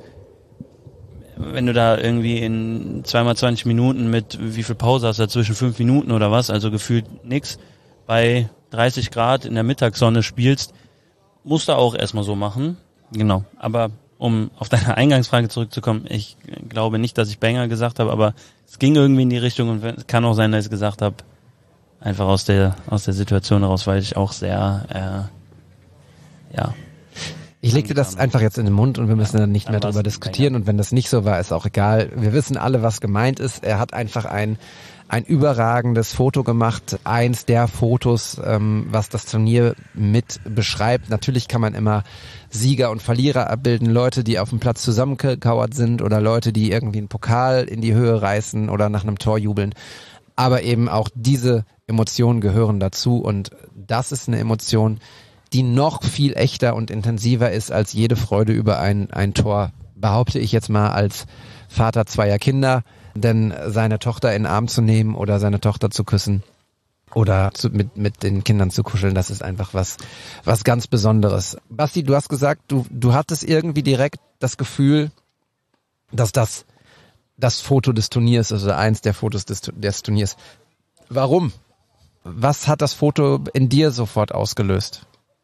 wenn du da irgendwie in zweimal zwanzig Minuten mit, wie viel Pause hast du dazwischen, fünf Minuten oder was, also gefühlt nix, bei dreißig Grad in der Mittagssonne spielst, musst du auch erstmal so machen. Genau, aber um auf deine Eingangsfrage zurückzukommen, ich glaube nicht, dass ich Banger gesagt habe, aber es ging irgendwie in die Richtung, und es kann auch sein, dass ich es gesagt habe, einfach aus der aus der Situation heraus, weil ich auch sehr, äh, ja. Ich leg dir das einfach jetzt in den Mund, und wir müssen dann nicht mehr darüber diskutieren, und wenn das nicht so war, ist auch egal. Wir wissen alle, was gemeint ist. Er hat einfach ein ein überragendes Foto gemacht, eins der Fotos, ähm, was das Turnier mit beschreibt. Natürlich kann man immer Sieger und Verlierer abbilden, Leute, die auf dem Platz zusammengekauert sind, oder Leute, die irgendwie einen Pokal in die Höhe reißen oder nach einem Tor jubeln. Aber eben auch diese Emotionen gehören dazu, und das ist eine Emotion, die noch viel echter und intensiver ist als jede Freude über ein, ein Tor, behaupte ich jetzt mal als Vater zweier Kinder. Denn seine Tochter in den Arm zu nehmen oder seine Tochter zu küssen oder zu, mit mit den Kindern zu kuscheln, das ist einfach was was ganz Besonderes. Basti, du hast gesagt, du du hattest irgendwie direkt das Gefühl, dass das das Foto des Turniers ist, oder eins der Fotos des, des Turniers. Warum? Was hat das Foto in dir sofort ausgelöst?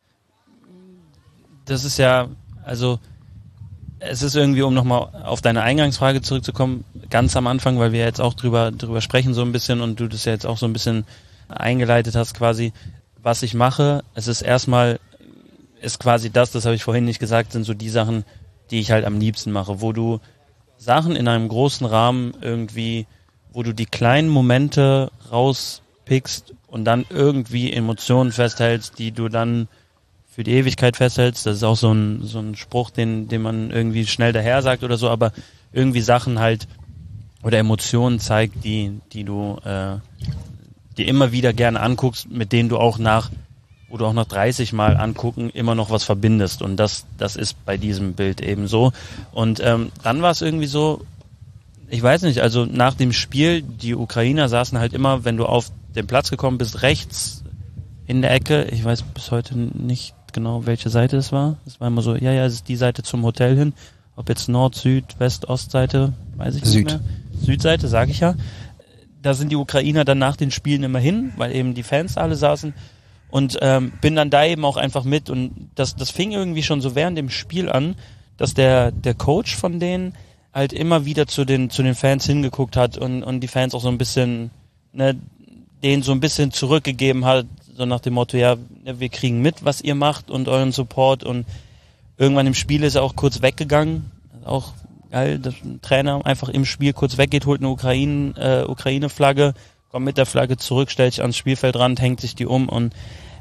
Das ist ja, also es ist irgendwie, um nochmal auf deine Eingangsfrage zurückzukommen, ganz am Anfang, weil wir jetzt auch drüber drüber sprechen so ein bisschen, und du das ja jetzt auch so ein bisschen eingeleitet hast quasi, was ich mache. Es ist erstmal, ist quasi das, das habe ich vorhin nicht gesagt, sind so die Sachen, die ich halt am liebsten mache, wo du Sachen in einem großen Rahmen irgendwie, wo du die kleinen Momente rauspickst und dann irgendwie Emotionen festhältst, die du dann für die Ewigkeit festhältst. Das ist auch so ein so ein Spruch, den den man irgendwie schnell daher sagt oder so, aber irgendwie Sachen halt oder Emotionen zeigt, die die du äh, dir immer wieder gerne anguckst, mit denen du auch nach, wo du auch nach dreißig Mal angucken immer noch was verbindest, und das das ist bei diesem Bild eben so. Und ähm, dann war es irgendwie so, ich weiß nicht, also nach dem Spiel, die Ukrainer saßen halt immer, wenn du auf den Platz gekommen bist, rechts in der Ecke, ich weiß bis heute nicht genau, welche Seite es war. Es war immer so, ja, ja, es ist die Seite zum Hotel hin. Ob jetzt Nord, Süd, West, Ostseite, weiß ich Süd. nicht mehr. Südseite, sage ich ja. Da sind die Ukrainer dann nach den Spielen immer hin, weil eben die Fans alle saßen. Und ähm, bin dann da eben auch einfach mit. Und das, das fing irgendwie schon so während dem Spiel an, dass der, der Coach von denen halt immer wieder zu den, zu den Fans hingeguckt hat und, und die Fans auch so ein bisschen, ne, denen so ein bisschen zurückgegeben hat, so nach dem Motto, ja, wir kriegen mit, was ihr macht und euren Support, und irgendwann im Spiel ist er auch kurz weggegangen, auch geil, dass ein Trainer einfach im Spiel kurz weggeht, holt eine Ukraine, äh, Ukraine-Flagge, kommt mit der Flagge zurück, stellt sich ans Spielfeldrand, hängt sich die um, und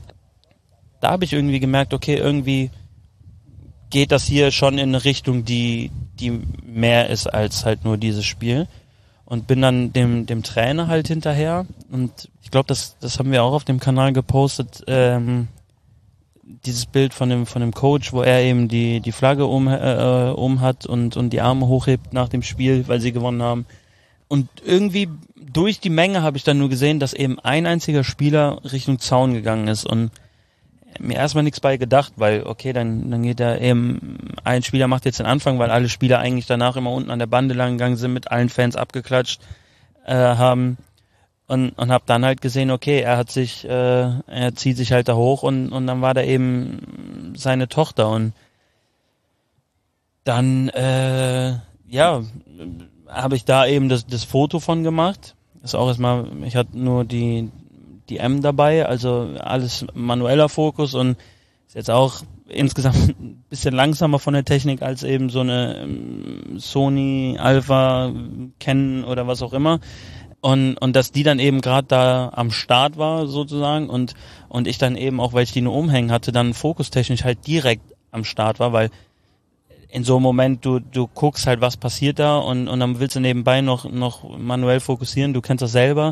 da habe ich irgendwie gemerkt, okay, irgendwie geht das hier schon in eine Richtung, die, die mehr ist als halt nur dieses Spiel. Und bin dann dem dem Trainer halt hinterher, und ich glaube, das das haben wir auch auf dem Kanal gepostet, ähm, dieses Bild von dem von dem Coach, wo er eben die die Flagge um äh, um hat und und die Arme hochhebt nach dem Spiel, weil sie gewonnen haben. Und irgendwie durch die Menge habe ich dann nur gesehen, dass eben ein einziger Spieler Richtung Zaun gegangen ist, und mir erstmal nichts bei gedacht, weil okay, dann dann geht da eben, ein Spieler macht jetzt den Anfang, weil alle Spieler eigentlich danach immer unten an der Bande lang gegangen sind, mit allen Fans abgeklatscht äh, haben, und und habe dann halt gesehen, okay, er hat sich, äh, er zieht sich halt da hoch, und und dann war da eben seine Tochter, und dann äh, ja habe ich da eben das das Foto von gemacht. Das ist auch erstmal, ich hatte nur die die M dabei, also alles manueller Fokus, und ist jetzt auch insgesamt ein bisschen langsamer von der Technik als eben so eine ähm, Sony, Alpha, Canon oder was auch immer. Und, und dass die dann eben gerade da am Start war sozusagen und, und ich dann eben auch, weil ich die nur umhängen hatte, dann fokustechnisch halt direkt am Start war, weil in so einem Moment, du, du guckst halt, was passiert da und, und dann willst du nebenbei noch, noch manuell fokussieren, du kennst das selber,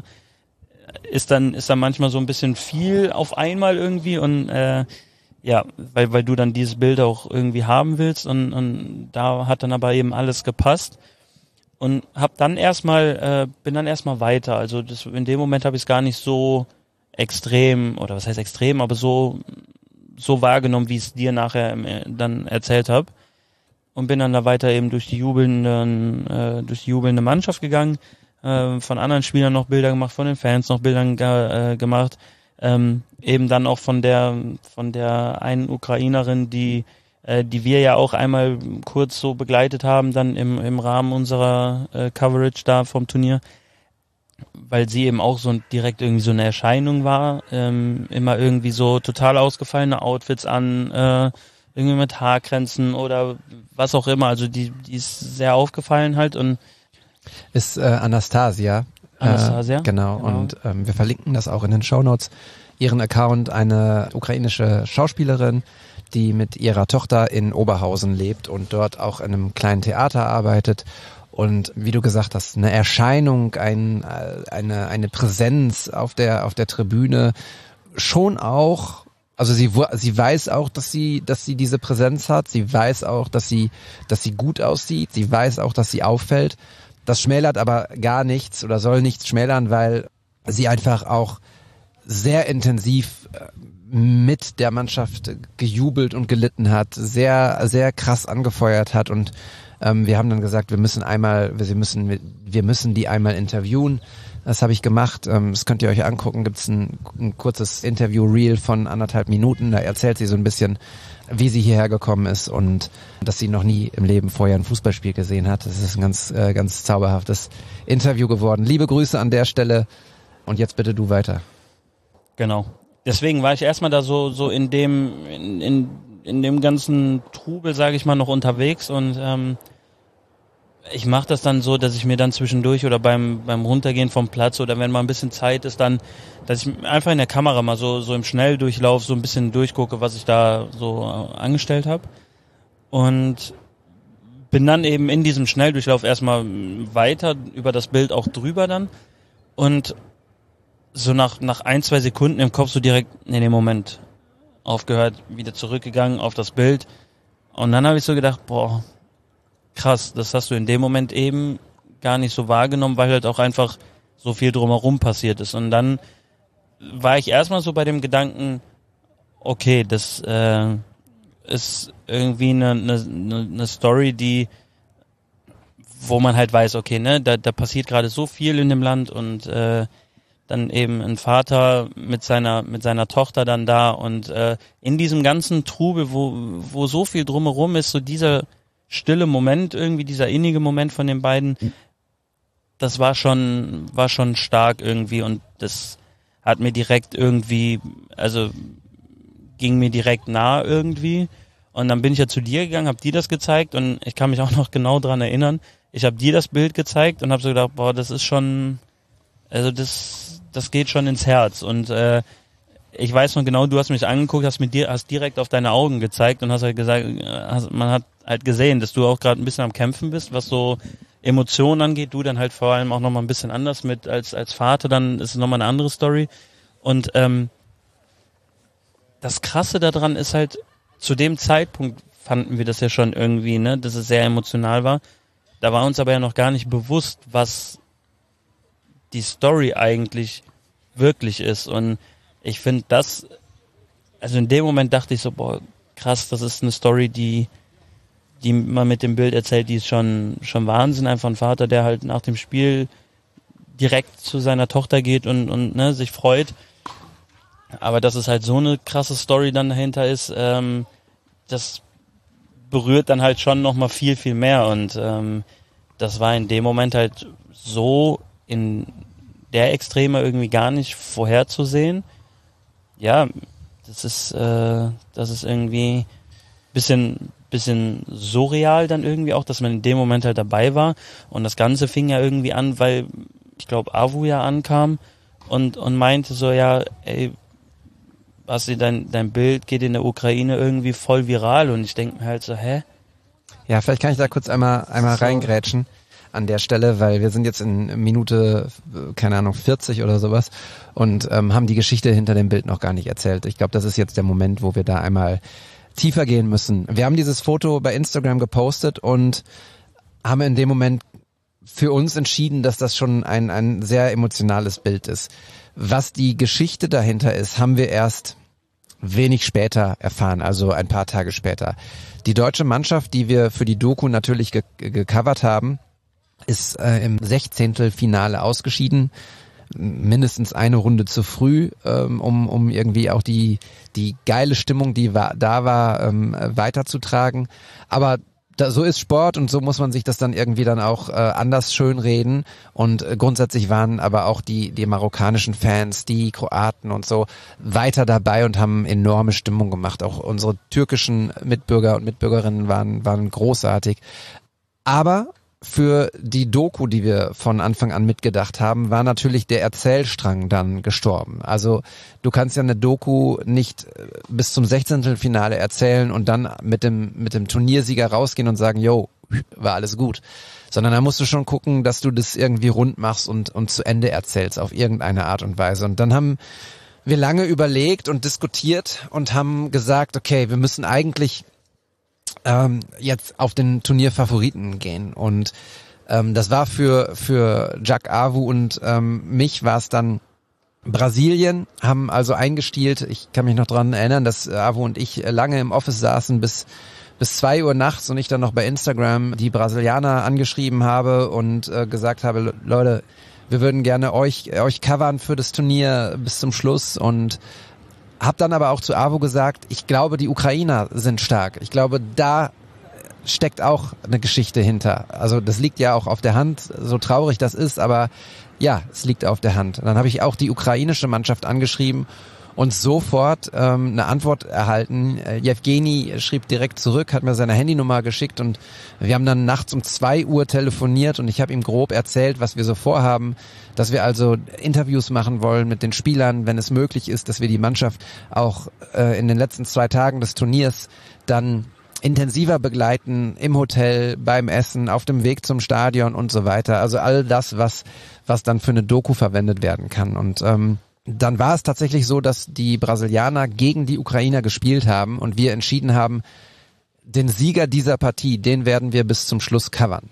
ist dann, ist dann manchmal so ein bisschen viel auf einmal irgendwie und, äh, ja, weil, weil du dann dieses Bild auch irgendwie haben willst und, und da hat dann aber eben alles gepasst. Und hab dann erstmal, äh, bin dann erstmal weiter. Also das, in dem Moment habe ich es gar nicht so extrem, oder was heißt extrem, aber so so wahrgenommen, wie ich es dir nachher äh, dann erzählt habe. Und bin dann da weiter eben durch die jubelnden, äh, durch die jubelnde Mannschaft gegangen, äh, von anderen Spielern noch Bilder gemacht, von den Fans noch Bilder ge- äh, gemacht, ähm, eben dann auch von der von der einen Ukrainerin, die äh, die wir ja auch einmal kurz so begleitet haben, dann im im Rahmen unserer äh, Coverage da vom Turnier, weil sie eben auch so direkt irgendwie so eine Erscheinung war, ähm, immer irgendwie so total ausgefallene Outfits an, äh, irgendwie mit Haarkränzen oder was auch immer, also die die ist sehr aufgefallen halt und ist äh, Anastasia. Anastasia? Äh, genau, genau, und ähm, wir verlinken das auch in den Shownotes. Ihren Account, eine ukrainische Schauspielerin, die mit ihrer Tochter in Oberhausen lebt und dort auch in einem kleinen Theater arbeitet und wie du gesagt hast, eine Erscheinung, ein, eine eine Präsenz auf der auf der Tribüne, schon auch, also sie sie weiß auch, dass sie dass sie diese Präsenz hat, sie weiß auch, dass sie dass sie gut aussieht, sie weiß auch, dass sie auffällt. Das schmälert aber gar nichts oder soll nichts schmälern, weil sie einfach auch sehr intensiv mit der Mannschaft gejubelt und gelitten hat, sehr, sehr krass angefeuert hat und ähm, wir haben dann gesagt, wir müssen einmal, wir müssen, wir müssen die einmal interviewen. Das habe ich gemacht. Ähm, das könnt ihr euch angucken. Gibt es ein, ein kurzes Interview-Reel von anderthalb Minuten. Da erzählt sie so ein bisschen, wie sie hierher gekommen ist und dass sie noch nie im Leben vorher ein Fußballspiel gesehen hat. Das ist ein ganz, äh, ganz zauberhaftes Interview geworden. Liebe Grüße an der Stelle und jetzt bitte du weiter. Genau. Deswegen war ich erstmal da so so in dem in in, in dem ganzen Trubel, sage ich mal, noch unterwegs und ähm, ich mache das dann so, dass ich mir dann zwischendurch oder beim beim Runtergehen vom Platz oder wenn mal ein bisschen Zeit ist, dann, dass ich einfach in der Kamera mal so so im Schnelldurchlauf so ein bisschen durchgucke, was ich da so angestellt habe und bin dann eben in diesem Schnelldurchlauf erstmal weiter über das Bild auch drüber dann und so nach nach ein, zwei Sekunden im Kopf so direkt, nee, nee, Moment, aufgehört, wieder zurückgegangen auf das Bild. Und dann habe ich so gedacht, boah, krass, das hast du in dem Moment eben gar nicht so wahrgenommen, weil halt auch einfach so viel drumherum passiert ist. Und dann war ich erstmal so bei dem Gedanken, okay, das äh, ist irgendwie eine, eine, eine Story, die, wo man halt weiß, okay, ne, da, da passiert gerade so viel in dem Land und äh, dann eben ein Vater mit seiner mit seiner Tochter dann da und äh, in diesem ganzen Trubel, wo wo so viel drumherum ist, so dieser stille Moment irgendwie, dieser innige Moment von den beiden, das war schon war schon stark irgendwie und das hat mir direkt irgendwie, also ging mir direkt nah irgendwie und dann bin ich ja zu dir gegangen, hab dir das gezeigt und ich kann mich auch noch genau dran erinnern, ich habe dir das Bild gezeigt und habe so gedacht, boah, das ist schon, also das das geht schon ins Herz und äh, ich weiß noch genau, du hast mich angeguckt, hast mit dir, hast direkt auf deine Augen gezeigt und hast halt gesagt, hast, man hat halt gesehen, dass du auch gerade ein bisschen am Kämpfen bist, was so Emotionen angeht, du dann halt vor allem auch nochmal ein bisschen anders mit als als Vater, dann ist es nochmal eine andere Story und ähm, das Krasse daran ist halt, zu dem Zeitpunkt fanden wir das ja schon irgendwie, ne, dass es sehr emotional war, da war uns aber ja noch gar nicht bewusst, was die Story eigentlich wirklich ist und ich finde das, also in dem Moment dachte ich so, boah, krass, das ist eine Story, die die man mit dem Bild erzählt, die ist schon schon Wahnsinn, einfach ein Vater, der halt nach dem Spiel direkt zu seiner Tochter geht und und ne, sich freut, aber dass es halt so eine krasse Story dann dahinter ist, ähm, das berührt dann halt schon nochmal viel, viel mehr und ähm, das war in dem Moment halt so in der Extreme irgendwie gar nicht vorherzusehen. Ja, das ist, äh, das ist irgendwie bisschen, bisschen surreal dann irgendwie auch, dass man in dem Moment halt dabei war. Und das Ganze fing ja irgendwie an, weil ich glaube Avu ja ankam und und meinte so, ja, ey, Basti, dein dein Bild geht in der Ukraine irgendwie voll viral. Und ich denke mir halt so, hä? Ja, vielleicht kann ich da kurz einmal einmal So. reingrätschen an der Stelle, weil wir sind jetzt in Minute, keine Ahnung, vierzig oder sowas und ähm, haben die Geschichte hinter dem Bild noch gar nicht erzählt. Ich glaube, das ist jetzt der Moment, wo wir da einmal tiefer gehen müssen. Wir haben dieses Foto bei Instagram gepostet und haben in dem Moment für uns entschieden, dass das schon ein, ein sehr emotionales Bild ist. Was die Geschichte dahinter ist, haben wir erst wenig später erfahren, also ein paar Tage später. Die deutsche Mannschaft, die wir für die Doku natürlich ge- gecovert haben, ist äh, im Sechzehntelfinale ausgeschieden. Mindestens eine Runde zu früh, ähm, um, um irgendwie auch die, die geile Stimmung, die war, da war, ähm, weiterzutragen. Aber da, so ist Sport und so muss man sich das dann irgendwie dann auch äh, anders schönreden. Und äh, grundsätzlich waren aber auch die, die marokkanischen Fans, die Kroaten und so weiter dabei und haben enorme Stimmung gemacht. Auch unsere türkischen Mitbürger und Mitbürgerinnen waren, waren großartig. Aber für die Doku, die wir von Anfang an mitgedacht haben, war natürlich der Erzählstrang dann gestorben. Also du kannst ja eine Doku nicht bis zum Sechzehntelfinale erzählen und dann mit dem mit dem Turniersieger rausgehen und sagen, yo, war alles gut. Sondern da musst du schon gucken, dass du das irgendwie rund machst und und zu Ende erzählst auf irgendeine Art und Weise. Und dann haben wir lange überlegt und diskutiert und haben gesagt, okay, wir müssen eigentlich Ähm, jetzt auf den Turnierfavoriten gehen und ähm, das war für für Jack Avu und ähm, mich war es dann Brasilien, haben also eingestielt. Ich kann mich noch dran erinnern, dass Avu und ich lange im Office saßen bis bis zwei Uhr nachts und ich dann noch bei Instagram die Brasilianer angeschrieben habe und äh, gesagt habe, Leute, wir würden gerne euch euch covern für das Turnier bis zum Schluss und hab dann aber auch zu Avu gesagt, ich glaube, die Ukrainer sind stark. Ich glaube, da steckt auch eine Geschichte hinter. Also das liegt ja auch auf der Hand, so traurig das ist, aber ja, es liegt auf der Hand. Und dann habe ich auch die ukrainische Mannschaft angeschrieben und sofort ähm, eine Antwort erhalten. Äh, Jewgeni schrieb direkt zurück, hat mir seine Handynummer geschickt und wir haben dann nachts um zwei Uhr telefoniert und ich habe ihm grob erzählt, was wir so vorhaben, dass wir also Interviews machen wollen mit den Spielern, wenn es möglich ist, dass wir die Mannschaft auch äh, in den letzten zwei Tagen des Turniers dann intensiver begleiten, im Hotel, beim Essen, auf dem Weg zum Stadion und so weiter. Also all das, was was dann für eine Doku verwendet werden kann. Und ähm, dann war es tatsächlich so, dass die Brasilianer gegen die Ukrainer gespielt haben und wir entschieden haben, den Sieger dieser Partie, den werden wir bis zum Schluss covern.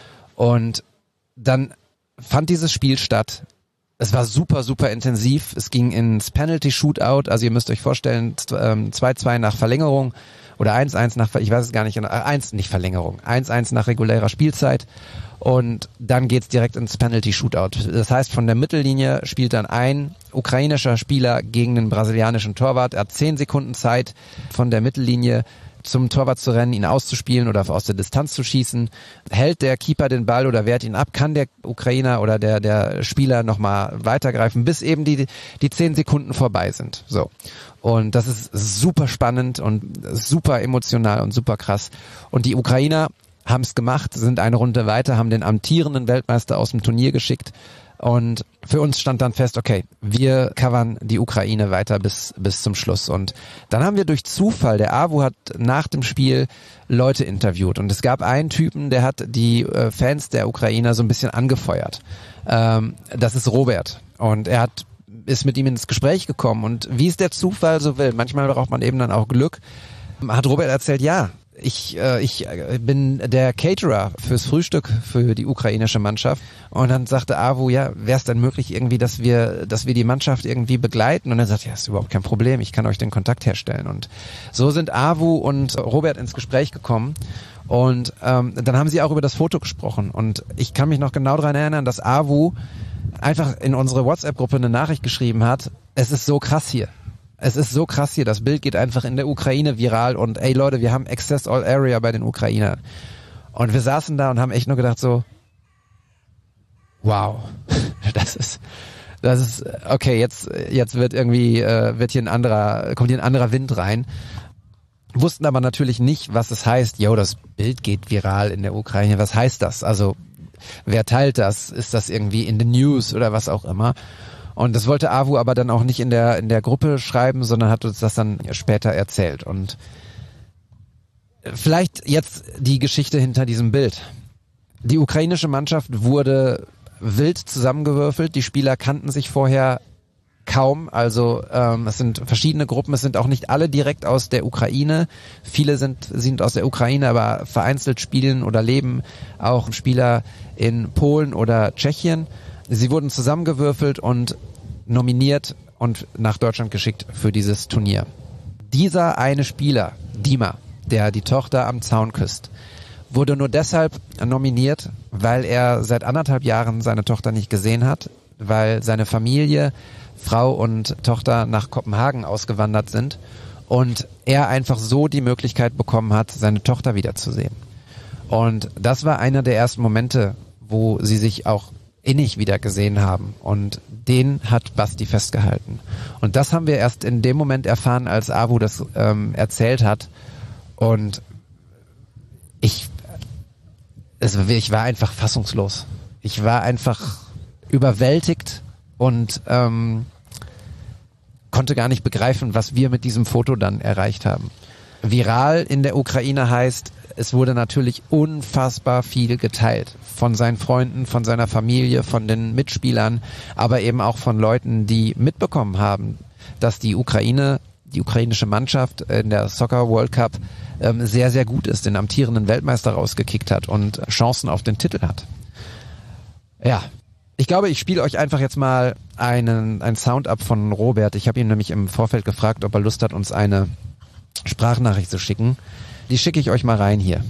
Und dann fand dieses Spiel statt. Es war super, super intensiv. Es ging ins Penalty-Shootout. Also ihr müsst euch vorstellen, zwei zwei nach Verlängerung oder eins eins nach, ich weiß es gar nicht genau, eins nicht Verlängerung, eins eins nach regulärer Spielzeit. Und dann geht's direkt ins Penalty-Shootout. Das heißt, von der Mittellinie spielt dann ein ukrainischer Spieler gegen den brasilianischen Torwart. Er hat zehn Sekunden Zeit, von der Mittellinie zum Torwart zu rennen, ihn auszuspielen oder aus der Distanz zu schießen. Hält der Keeper den Ball oder wehrt ihn ab, kann der Ukrainer oder der der Spieler nochmal weitergreifen, bis eben die die zehn Sekunden vorbei sind. So. Und das ist super spannend und super emotional und super krass. Und die Ukrainer haben es gemacht, sind eine Runde weiter, haben den amtierenden Weltmeister aus dem Turnier geschickt. Und für uns stand dann fest, okay, wir covern die Ukraine weiter bis bis zum Schluss. Und dann haben wir durch Zufall, der Avu hat nach dem Spiel Leute interviewt. Und es gab einen Typen, der hat die äh, Fans der Ukrainer so ein bisschen angefeuert. Ähm, das ist Robert. Und er hat ist mit ihm ins Gespräch gekommen. Und wie es der Zufall so will, manchmal braucht man eben dann auch Glück, hat Robert erzählt, ja, Ich, äh, ich bin der Caterer fürs Frühstück für die ukrainische Mannschaft. Und dann sagte Avu, ja, wäre es denn möglich irgendwie, dass wir, dass wir die Mannschaft irgendwie begleiten? Und er sagt, ja, ist überhaupt kein Problem, ich kann euch den Kontakt herstellen. Und so sind Avu und Robert ins Gespräch gekommen. Und ähm, dann haben sie auch über das Foto gesprochen. Und ich kann mich noch genau daran erinnern, dass Avu einfach in unsere WhatsApp-Gruppe eine Nachricht geschrieben hat, es ist so krass hier. Es ist so krass hier, das Bild geht einfach in der Ukraine viral und ey Leute, wir haben Access All Area bei den Ukrainern. Und wir saßen da und haben echt nur gedacht so, wow, das ist, Das ist, okay, jetzt, jetzt wird irgendwie, äh, wird hier ein anderer, kommt hier ein anderer Wind rein. Wussten aber natürlich nicht, was es heißt. Jo, das Bild geht viral in der Ukraine. Was heißt das? Also, wer teilt das? Ist das irgendwie in the news oder was auch immer? Und das wollte Awu aber dann auch nicht in der, in der Gruppe schreiben, sondern hat uns das dann später erzählt. Und vielleicht jetzt die Geschichte hinter diesem Bild. Die ukrainische Mannschaft wurde wild zusammengewürfelt. Die Spieler kannten sich vorher kaum. Also ähm, es sind verschiedene Gruppen. Es sind auch nicht alle direkt aus der Ukraine. Viele sind, sind aus der Ukraine, aber vereinzelt spielen oder leben auch Spieler in Polen oder Tschechien. Sie wurden zusammengewürfelt und nominiert und nach Deutschland geschickt für dieses Turnier. Dieser eine Spieler, Dima, der die Tochter am Zaun küsst, wurde nur deshalb nominiert, weil er seit anderthalb Jahren seine Tochter nicht gesehen hat, weil seine Familie, Frau und Tochter nach Kopenhagen ausgewandert sind und er einfach so die Möglichkeit bekommen hat, seine Tochter wiederzusehen. Und das war einer der ersten Momente, wo sie sich auch innig wieder gesehen haben und den hat Basti festgehalten. Und das haben wir erst in dem Moment erfahren, als Awu das ähm, erzählt hat und ich Es, ich war einfach fassungslos. Ich war einfach überwältigt und ähm, konnte gar nicht begreifen, was wir mit diesem Foto dann erreicht haben. Viral in der Ukraine heißt, es wurde natürlich unfassbar viel geteilt. Von seinen Freunden, von seiner Familie, von den Mitspielern, aber eben auch von Leuten, die mitbekommen haben, dass die Ukraine, die ukrainische Mannschaft in der Soccer World Cup ähm, sehr, sehr gut ist, den amtierenden Weltmeister rausgekickt hat und Chancen auf den Titel hat. Ja, ich glaube, ich spiele euch einfach jetzt mal einen, einen Sound ab von Robert. Ich habe ihn nämlich im Vorfeld gefragt, ob er Lust hat, uns eine Sprachnachricht zu schicken. Die schicke ich euch mal rein hier.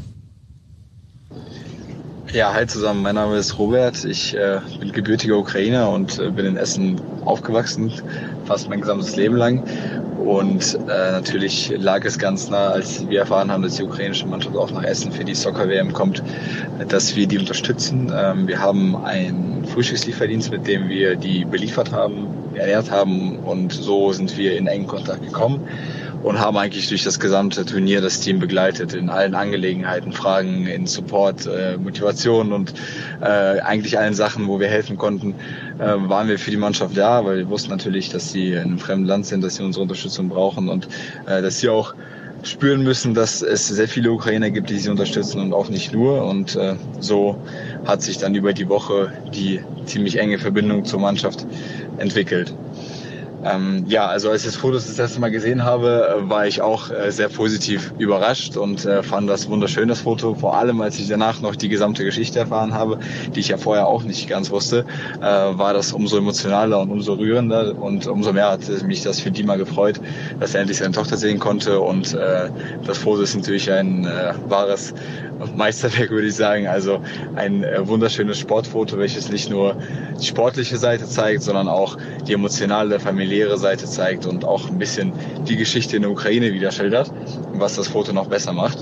Ja, hi zusammen, mein Name ist Robert, ich äh, bin gebürtiger Ukrainer und äh, bin in Essen aufgewachsen, fast mein gesamtes Leben lang. Und äh, natürlich lag es ganz nah, als wir erfahren haben, dass die ukrainische Mannschaft auch nach Essen für die Soccer-W M kommt, dass wir die unterstützen. Ähm, wir haben einen Frühstückslieferdienst, mit dem wir die beliefert haben, ernährt haben und so sind wir in engen Kontakt gekommen. Und haben eigentlich durch das gesamte Turnier das Team begleitet in allen Angelegenheiten, Fragen, in Support, äh, Motivation und äh, eigentlich allen Sachen, wo wir helfen konnten, äh, waren wir für die Mannschaft da, weil wir wussten natürlich, dass sie in einem fremden Land sind, dass sie unsere Unterstützung brauchen und äh, dass sie auch spüren müssen, dass es sehr viele Ukrainer gibt, die sie unterstützen und auch nicht nur. Und äh, so hat sich dann über die Woche die ziemlich enge Verbindung zur Mannschaft entwickelt. Ähm, ja, also als ich das Foto das erste Mal gesehen habe, war ich auch äh, sehr positiv überrascht und äh, fand das wunderschön, das Foto. Vor allem, als ich danach noch die gesamte Geschichte erfahren habe, die ich ja vorher auch nicht ganz wusste, äh, war das umso emotionaler und umso rührender und umso mehr hat mich das für Dima gefreut, dass er endlich seine Tochter sehen konnte und äh, das Foto ist natürlich ein äh, wahres Meisterwerk, würde ich sagen. Also ein äh, wunderschönes Sportfoto, welches nicht nur die sportliche Seite zeigt, sondern auch die emotionale, familiäre Seite zeigt und auch ein bisschen die Geschichte in der Ukraine wieder schildert, was das Foto noch besser macht.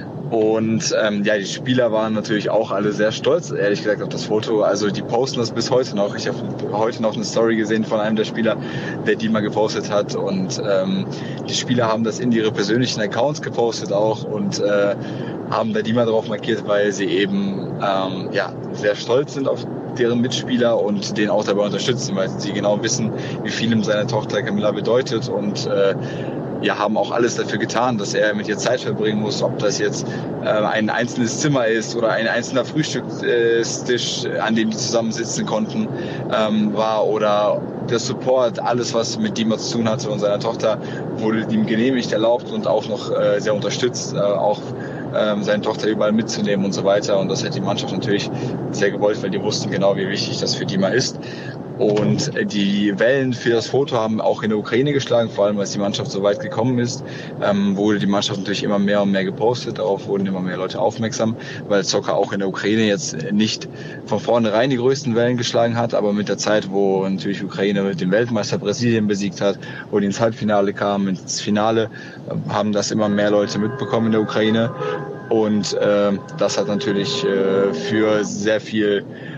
Und ähm, ja, die Spieler waren natürlich auch alle sehr stolz, ehrlich gesagt, auf das Foto. Also die posten das bis heute noch. Ich habe heute noch eine Story gesehen von einem der Spieler, der die mal gepostet hat. Und ähm, die Spieler haben das in ihre persönlichen Accounts gepostet auch und äh, haben da die mal drauf markiert, weil sie eben ähm, ja sehr stolz sind auf deren Mitspieler und den auch dabei unterstützen, weil sie genau wissen, wie viel ihm seine Tochter Camilla bedeutet und äh, ja, haben auch alles dafür getan, dass er mit ihr Zeit verbringen muss, ob das jetzt äh, ein einzelnes Zimmer ist oder ein einzelner Frühstückstisch, an dem die zusammensitzen konnten, ähm, war oder der Support, alles was mit Dima zu tun hatte und seiner Tochter, wurde ihm genehmigt, erlaubt und auch noch äh, sehr unterstützt, äh, auch ähm, seine Tochter überall mitzunehmen und so weiter. Und das hat die Mannschaft natürlich sehr gewollt, weil die wussten genau, wie wichtig das für Dima ist. Und die Wellen für das Foto haben auch in der Ukraine geschlagen, vor allem als die Mannschaft so weit gekommen ist, ähm, wurde die Mannschaft natürlich immer mehr und mehr gepostet, darauf wurden immer mehr Leute aufmerksam, weil Soccer auch in der Ukraine jetzt nicht von vornherein die größten Wellen geschlagen hat, aber mit der Zeit, wo natürlich die Ukraine den Weltmeister Brasilien besiegt hat, wo die ins Halbfinale kamen, ins Finale, haben das immer mehr Leute mitbekommen in der Ukraine und äh, das hat natürlich äh, für sehr viel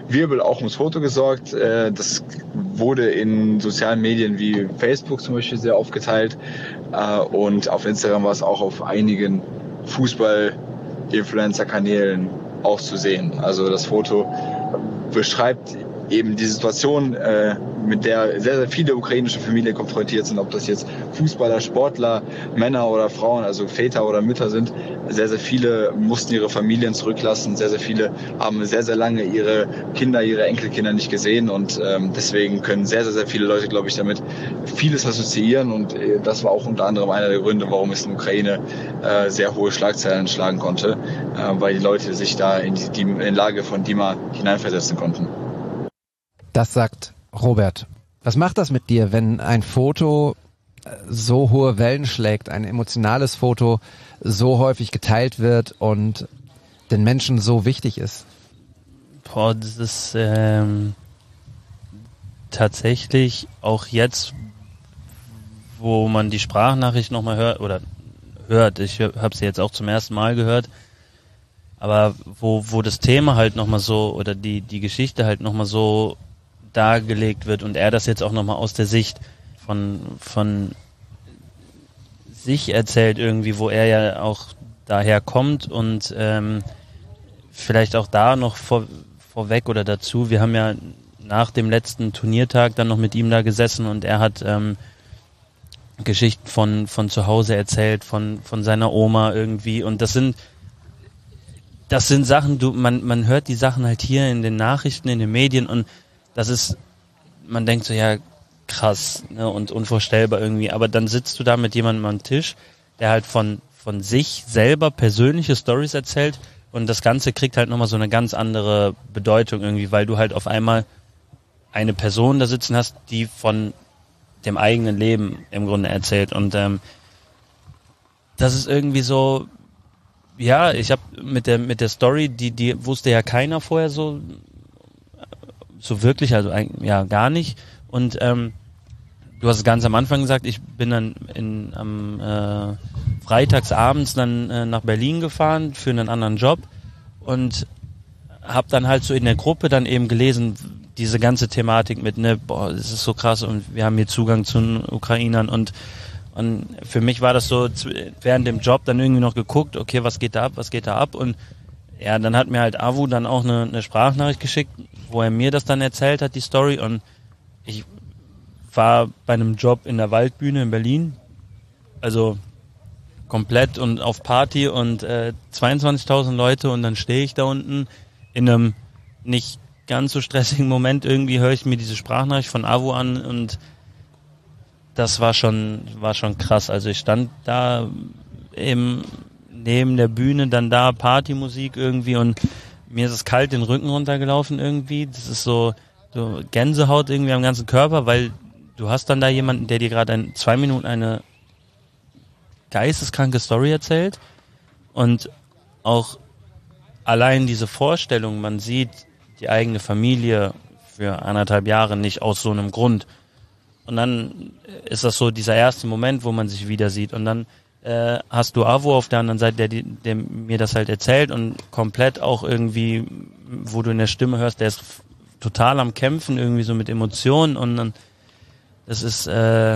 Wirbel auch ums Foto gesorgt. Äh, das wurde in sozialen Medien wie Facebook zum Beispiel sehr aufgeteilt. Äh, und auf Instagram war es auch auf einigen Fußball-Influencer-Kanälen auch zu sehen. Also das Foto beschreibt eben die Situation, äh, mit der sehr, sehr viele ukrainische Familien konfrontiert sind, ob das jetzt Fußballer, Sportler, Männer oder Frauen, also Väter oder Mütter sind. Sehr, sehr viele mussten ihre Familien zurücklassen. Sehr, sehr viele haben sehr, sehr lange ihre Kinder, ihre Enkelkinder nicht gesehen. Und ähm, deswegen können sehr, sehr, sehr viele Leute, glaube ich, damit vieles assoziieren. Und äh, das war auch unter anderem einer der Gründe, warum es in der Ukraine äh, sehr hohe Schlagzeilen schlagen konnte, äh, weil die Leute sich da in die, die in die Lage von Dima hineinversetzen konnten. Das sagt Robert. Was macht das mit dir, wenn ein Foto so hohe Wellen schlägt, ein emotionales Foto so häufig geteilt wird und den Menschen so wichtig ist? Boah, das ist ähm, tatsächlich auch jetzt, wo man die Sprachnachricht nochmal hört, oder hört, ich habe sie jetzt auch zum ersten Mal gehört, aber wo wo das Thema halt nochmal so, oder die die Geschichte halt nochmal so dargelegt wird und er das jetzt auch nochmal aus der Sicht von von sich erzählt irgendwie, wo er ja auch daher kommt und ähm, vielleicht auch da noch vor, vorweg oder dazu, wir haben ja nach dem letzten Turniertag dann noch mit ihm da gesessen und er hat ähm, Geschichten von von zu Hause erzählt, von von seiner Oma irgendwie, und das sind das sind Sachen, du man man hört die Sachen halt hier in den Nachrichten, in den Medien, und das ist, man denkt so, ja, krass, ne, und unvorstellbar irgendwie, aber dann sitzt du da mit jemandem am Tisch, der halt von von sich selber persönliche Storys erzählt, und das Ganze kriegt halt nochmal so eine ganz andere Bedeutung irgendwie, weil du halt auf einmal eine Person da sitzen hast, die von dem eigenen Leben im Grunde erzählt, und ähm, das ist irgendwie so, ja, ich habe mit der mit der Story, die die wusste ja keiner vorher so so wirklich, also ja gar nicht, und ähm, du hast es ganz am Anfang gesagt, ich bin dann in, am äh, freitagsabends dann äh, nach Berlin gefahren für einen anderen Job und habe dann halt so in der Gruppe dann eben gelesen, diese ganze Thematik mit, ne, boah, das ist so krass und wir haben hier Zugang zu den Ukrainern, und und für mich war das so, während dem Job dann irgendwie noch geguckt, okay, was geht da ab, was geht da ab, und ja, dann hat mir halt Avu dann auch eine, eine Sprachnachricht geschickt, wo er mir das dann erzählt hat, die Story, und ich war bei einem Job in der Waldbühne in Berlin, also komplett und auf Party und äh, zweiundzwanzigtausend Leute, und dann stehe ich da unten in einem nicht ganz so stressigen Moment, irgendwie höre ich mir diese Sprachnachricht von Avu an, und das war schon war schon krass. Also ich stand da eben neben der Bühne, dann da Partymusik irgendwie, und mir ist es kalt den Rücken runtergelaufen irgendwie. Das ist so, so Gänsehaut irgendwie am ganzen Körper, weil du hast dann da jemanden, der dir gerade in zwei Minuten eine geisteskranke Story erzählt, und auch allein diese Vorstellung, man sieht die eigene Familie für anderthalb Jahre nicht aus so einem Grund. Und dann ist das so dieser erste Moment, wo man sich wieder sieht. Und dann äh, hast du Avu auf der anderen Seite, der, der mir das halt erzählt, und komplett auch irgendwie, wo du in der Stimme hörst, der ist total am Kämpfen, irgendwie so mit Emotionen. Und dann, das ist, äh,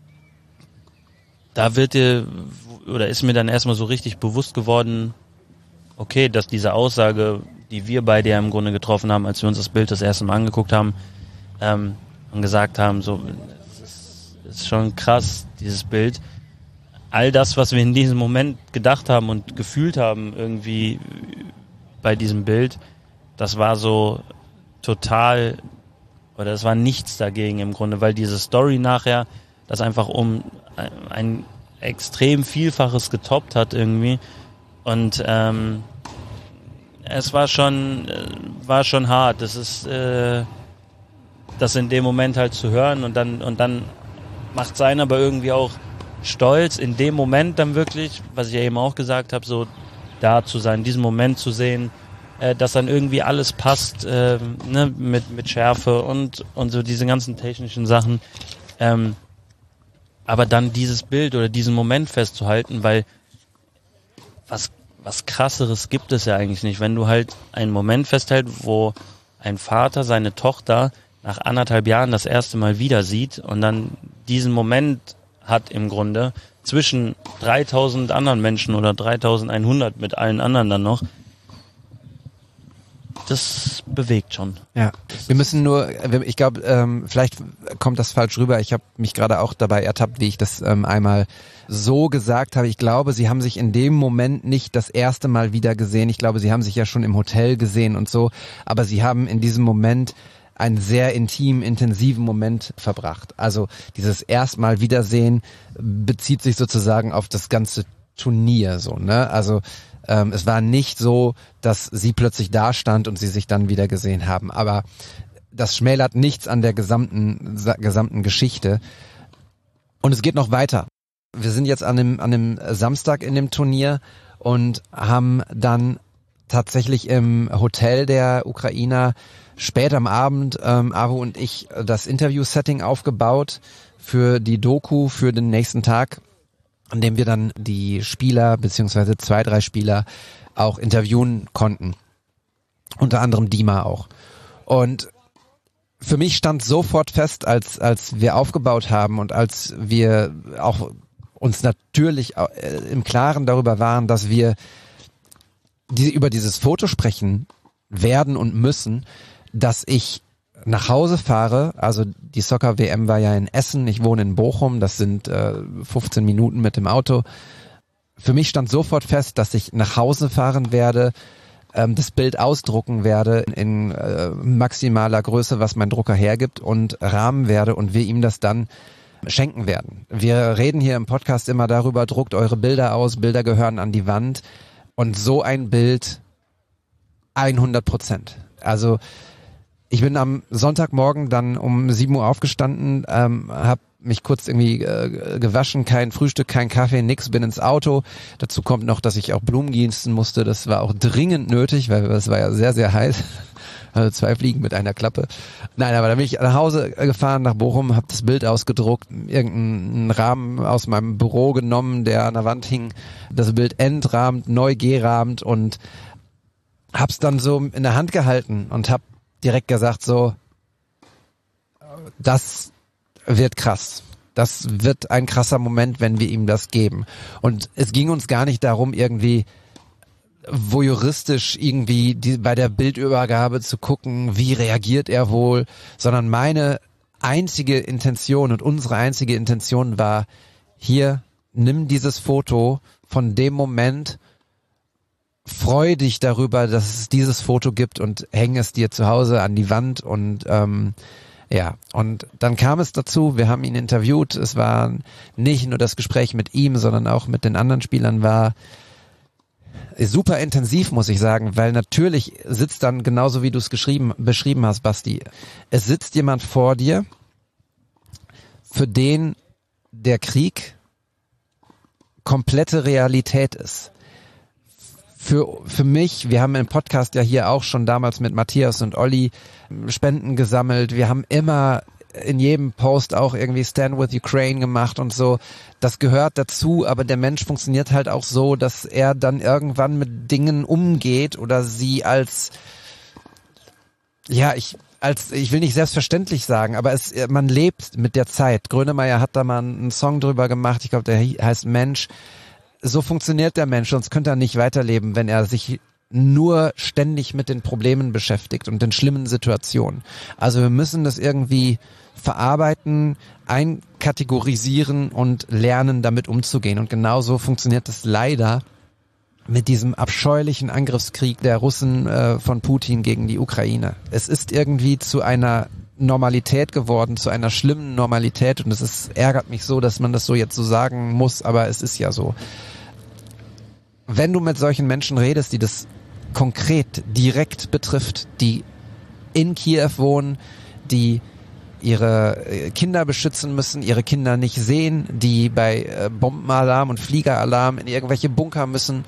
da wird dir, oder ist mir dann erstmal so richtig bewusst geworden, okay, dass diese Aussage, die wir beide ja im Grunde getroffen haben, als wir uns das Bild das erste Mal angeguckt haben, ähm, und gesagt haben, so, das ist, das ist schon krass, dieses Bild. All das, was wir in diesem Moment gedacht haben und gefühlt haben, irgendwie bei diesem Bild, das war so total, oder das war nichts dagegen im Grunde, weil diese Story nachher das einfach um ein extrem Vielfaches getoppt hat irgendwie, und ähm, es war schon, war schon hart. Das ist, äh, das in dem Moment halt zu hören, und dann und dann macht es einen aber irgendwie auch stolz, in dem Moment dann wirklich, was ich ja eben auch gesagt habe, so da zu sein, diesen Moment zu sehen, äh, dass dann irgendwie alles passt, äh, ne, mit mit Schärfe und und so diese ganzen technischen Sachen, ähm, aber dann dieses Bild oder diesen Moment festzuhalten, weil was was krasseres gibt es ja eigentlich nicht, wenn du halt einen Moment festhältst, wo ein Vater seine Tochter nach anderthalb Jahren das erste Mal wieder sieht und dann diesen Moment hat im Grunde zwischen dreitausend anderen Menschen oder dreitausendeinhundert mit allen anderen dann noch. Das bewegt schon. Ja, wir müssen nur, ich glaube, ähm, vielleicht kommt das falsch rüber. Ich habe mich gerade auch dabei ertappt, wie ich das ähm, einmal so gesagt habe. Ich glaube, sie haben sich in dem Moment nicht das erste Mal wieder gesehen. Ich glaube, sie haben sich ja schon im Hotel gesehen und so. Aber sie haben in diesem Moment einen sehr intimen, intensiven Moment verbracht. Also dieses erstmal Wiedersehen bezieht sich sozusagen auf das ganze Turnier, so, ne? Also ähm, es war nicht so, dass sie plötzlich da stand und sie sich dann wieder gesehen haben. Aber das schmälert nichts an der gesamten gesamten Geschichte. Und es geht noch weiter. Wir sind jetzt an dem an dem Samstag in dem Turnier und haben dann tatsächlich im Hotel der Ukrainer spät am Abend, ähm, Avu und ich, das Interview-Setting aufgebaut für die Doku für den nächsten Tag, an dem wir dann die Spieler beziehungsweise zwei, drei Spieler auch interviewen konnten. Unter anderem Dima auch. Und für mich stand sofort fest, als als wir aufgebaut haben und als wir auch uns natürlich im Klaren darüber waren, dass wir die, über dieses Foto sprechen werden und müssen, dass ich nach Hause fahre, also die Soccer-W M war ja in Essen, ich wohne in Bochum, das sind äh, fünfzehn Minuten mit dem Auto. Für mich stand sofort fest, dass ich nach Hause fahren werde, ähm, das Bild ausdrucken werde in äh, maximaler Größe, was mein Drucker hergibt und rahmen werde und wir ihm das dann schenken werden. Wir reden hier im Podcast immer darüber, druckt eure Bilder aus, Bilder gehören an die Wand und so ein Bild hundert Prozent. Also ich bin am Sonntagmorgen dann um sieben Uhr aufgestanden, ähm, habe mich kurz irgendwie äh, gewaschen, kein Frühstück, kein Kaffee, nix, bin ins Auto. Dazu kommt noch, dass ich auch Blumen gießen musste. Das war auch dringend nötig, weil es war ja sehr, sehr heiß. Also zwei Fliegen mit einer Klappe. Nein, aber dann bin ich nach Hause gefahren, nach Bochum, habe das Bild ausgedruckt, irgendeinen Rahmen aus meinem Büro genommen, der an der Wand hing, das Bild entrahmt, neu gerahmt und hab's dann so in der Hand gehalten und hab direkt gesagt so, das wird krass. Das wird ein krasser Moment, wenn wir ihm das geben. Und es ging uns gar nicht darum, irgendwie voyeuristisch irgendwie die, bei der Bildübergabe zu gucken, wie reagiert er wohl, sondern meine einzige Intention und unsere einzige Intention war, hier, nimm dieses Foto von dem Moment, freu dich darüber, dass es dieses Foto gibt und häng es dir zu Hause an die Wand und ähm, ja, und dann kam es dazu, wir haben ihn interviewt, es war nicht nur das Gespräch mit ihm, sondern auch mit den anderen Spielern war super intensiv, muss ich sagen, weil natürlich sitzt dann, genauso wie du es geschrieben, beschrieben hast, Basti, es sitzt jemand vor dir, für den der Krieg komplette Realität ist. Für, für mich, wir haben im Podcast ja hier auch schon damals mit Matthias und Olli Spenden gesammelt. Wir haben immer in jedem Post auch irgendwie Stand with Ukraine gemacht und so. Das gehört dazu, aber der Mensch funktioniert halt auch so, dass er dann irgendwann mit Dingen umgeht oder sie als, ja, ich, als, ich will nicht selbstverständlich sagen, aber es, man lebt mit der Zeit. Grönemeyer hat da mal einen Song drüber gemacht, ich glaube, der heißt Mensch. So funktioniert der Mensch, sonst könnte er nicht weiterleben, wenn er sich nur ständig mit den Problemen beschäftigt und den schlimmen Situationen. Also wir müssen das irgendwie verarbeiten, einkategorisieren und lernen, damit umzugehen. Und genauso funktioniert es leider mit diesem abscheulichen Angriffskrieg der Russen äh, von Putin gegen die Ukraine. Es ist irgendwie zu einer Normalität geworden, zu einer schlimmen Normalität und es ist, ärgert mich so, dass man das so jetzt so sagen muss, aber es ist ja so. Wenn du mit solchen Menschen redest, die das konkret, direkt betrifft, die in Kiew wohnen, die ihre Kinder beschützen müssen, ihre Kinder nicht sehen, die bei Bombenalarm und Fliegeralarm in irgendwelche Bunker müssen,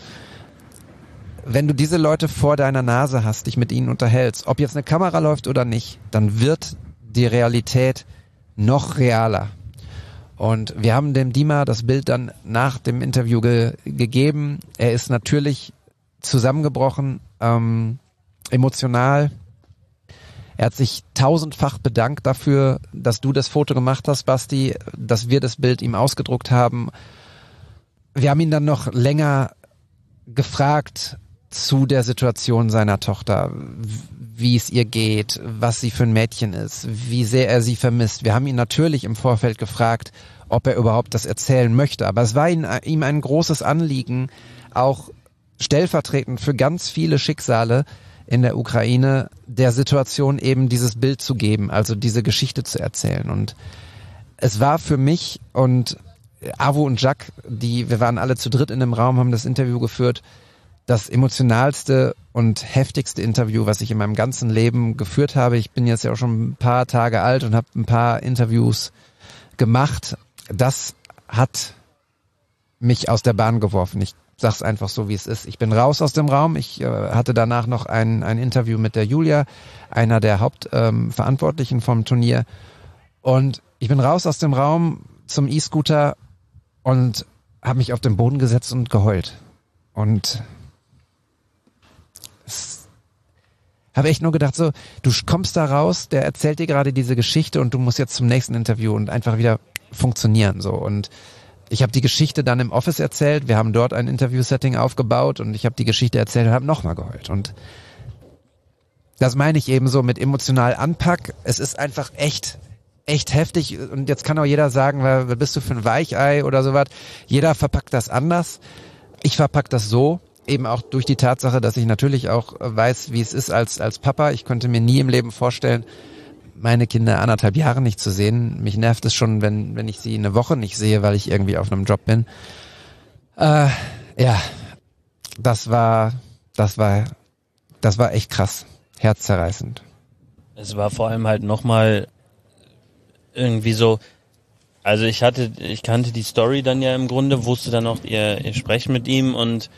wenn du diese Leute vor deiner Nase hast, dich mit ihnen unterhältst, ob jetzt eine Kamera läuft oder nicht, dann wird die Realität noch realer. Und wir haben dem Dima das Bild dann nach dem Interview ge- gegeben. Er ist natürlich zusammengebrochen, ähm, emotional. Er hat sich tausendfach bedankt dafür, dass du das Foto gemacht hast, Basti, dass wir das Bild ihm ausgedruckt haben. Wir haben ihn dann noch länger gefragt zu der Situation seiner Tochter, wie es ihr geht, was sie für ein Mädchen ist, wie sehr er sie vermisst. Wir haben ihn natürlich im Vorfeld gefragt, ob er überhaupt das erzählen möchte. Aber es war ihm, ihm ein großes Anliegen, auch stellvertretend für ganz viele Schicksale in der Ukraine, der Situation eben dieses Bild zu geben, also diese Geschichte zu erzählen. Und es war für mich und Avu und Jack, die, wir waren alle zu dritt in dem Raum, haben das Interview geführt, das emotionalste und heftigste Interview, was ich in meinem ganzen Leben geführt habe. Ich bin jetzt ja auch schon ein paar Tage alt und habe ein paar Interviews gemacht. Das hat mich aus der Bahn geworfen. Ich sag's einfach so, wie es ist. Ich bin raus aus dem Raum. Ich äh, hatte danach noch ein, ein Interview mit der Julia, einer der Hauptverantwortlichen ähm, vom Turnier. Und ich bin raus aus dem Raum zum E-Scooter und habe mich auf den Boden gesetzt und geheult. Und habe echt nur gedacht, so, du kommst da raus, der erzählt dir gerade diese Geschichte und du musst jetzt zum nächsten Interview und einfach wieder funktionieren, so. Und ich habe die Geschichte dann im Office erzählt, wir haben dort ein Interview-Setting aufgebaut und ich habe die Geschichte erzählt und habe nochmal geheult. Und das meine ich eben so mit emotional Anpack. Es ist einfach echt, echt heftig und jetzt kann auch jeder sagen, was bist du für ein Weichei oder sowas. Jeder verpackt das anders. Ich verpack das so, eben auch durch die Tatsache, dass ich natürlich auch weiß, wie es ist als als Papa. Ich könnte mir nie im Leben vorstellen, meine Kinder anderthalb Jahre nicht zu sehen. Mich nervt es schon, wenn wenn ich sie eine Woche nicht sehe, weil ich irgendwie auf einem Job bin. Äh, ja, das war, das war, das war echt krass, herzzerreißend. Es war vor allem halt nochmal irgendwie so, also ich hatte, ich kannte die Story dann ja im Grunde, wusste dann auch ihr, ihr Sprechen mit ihm und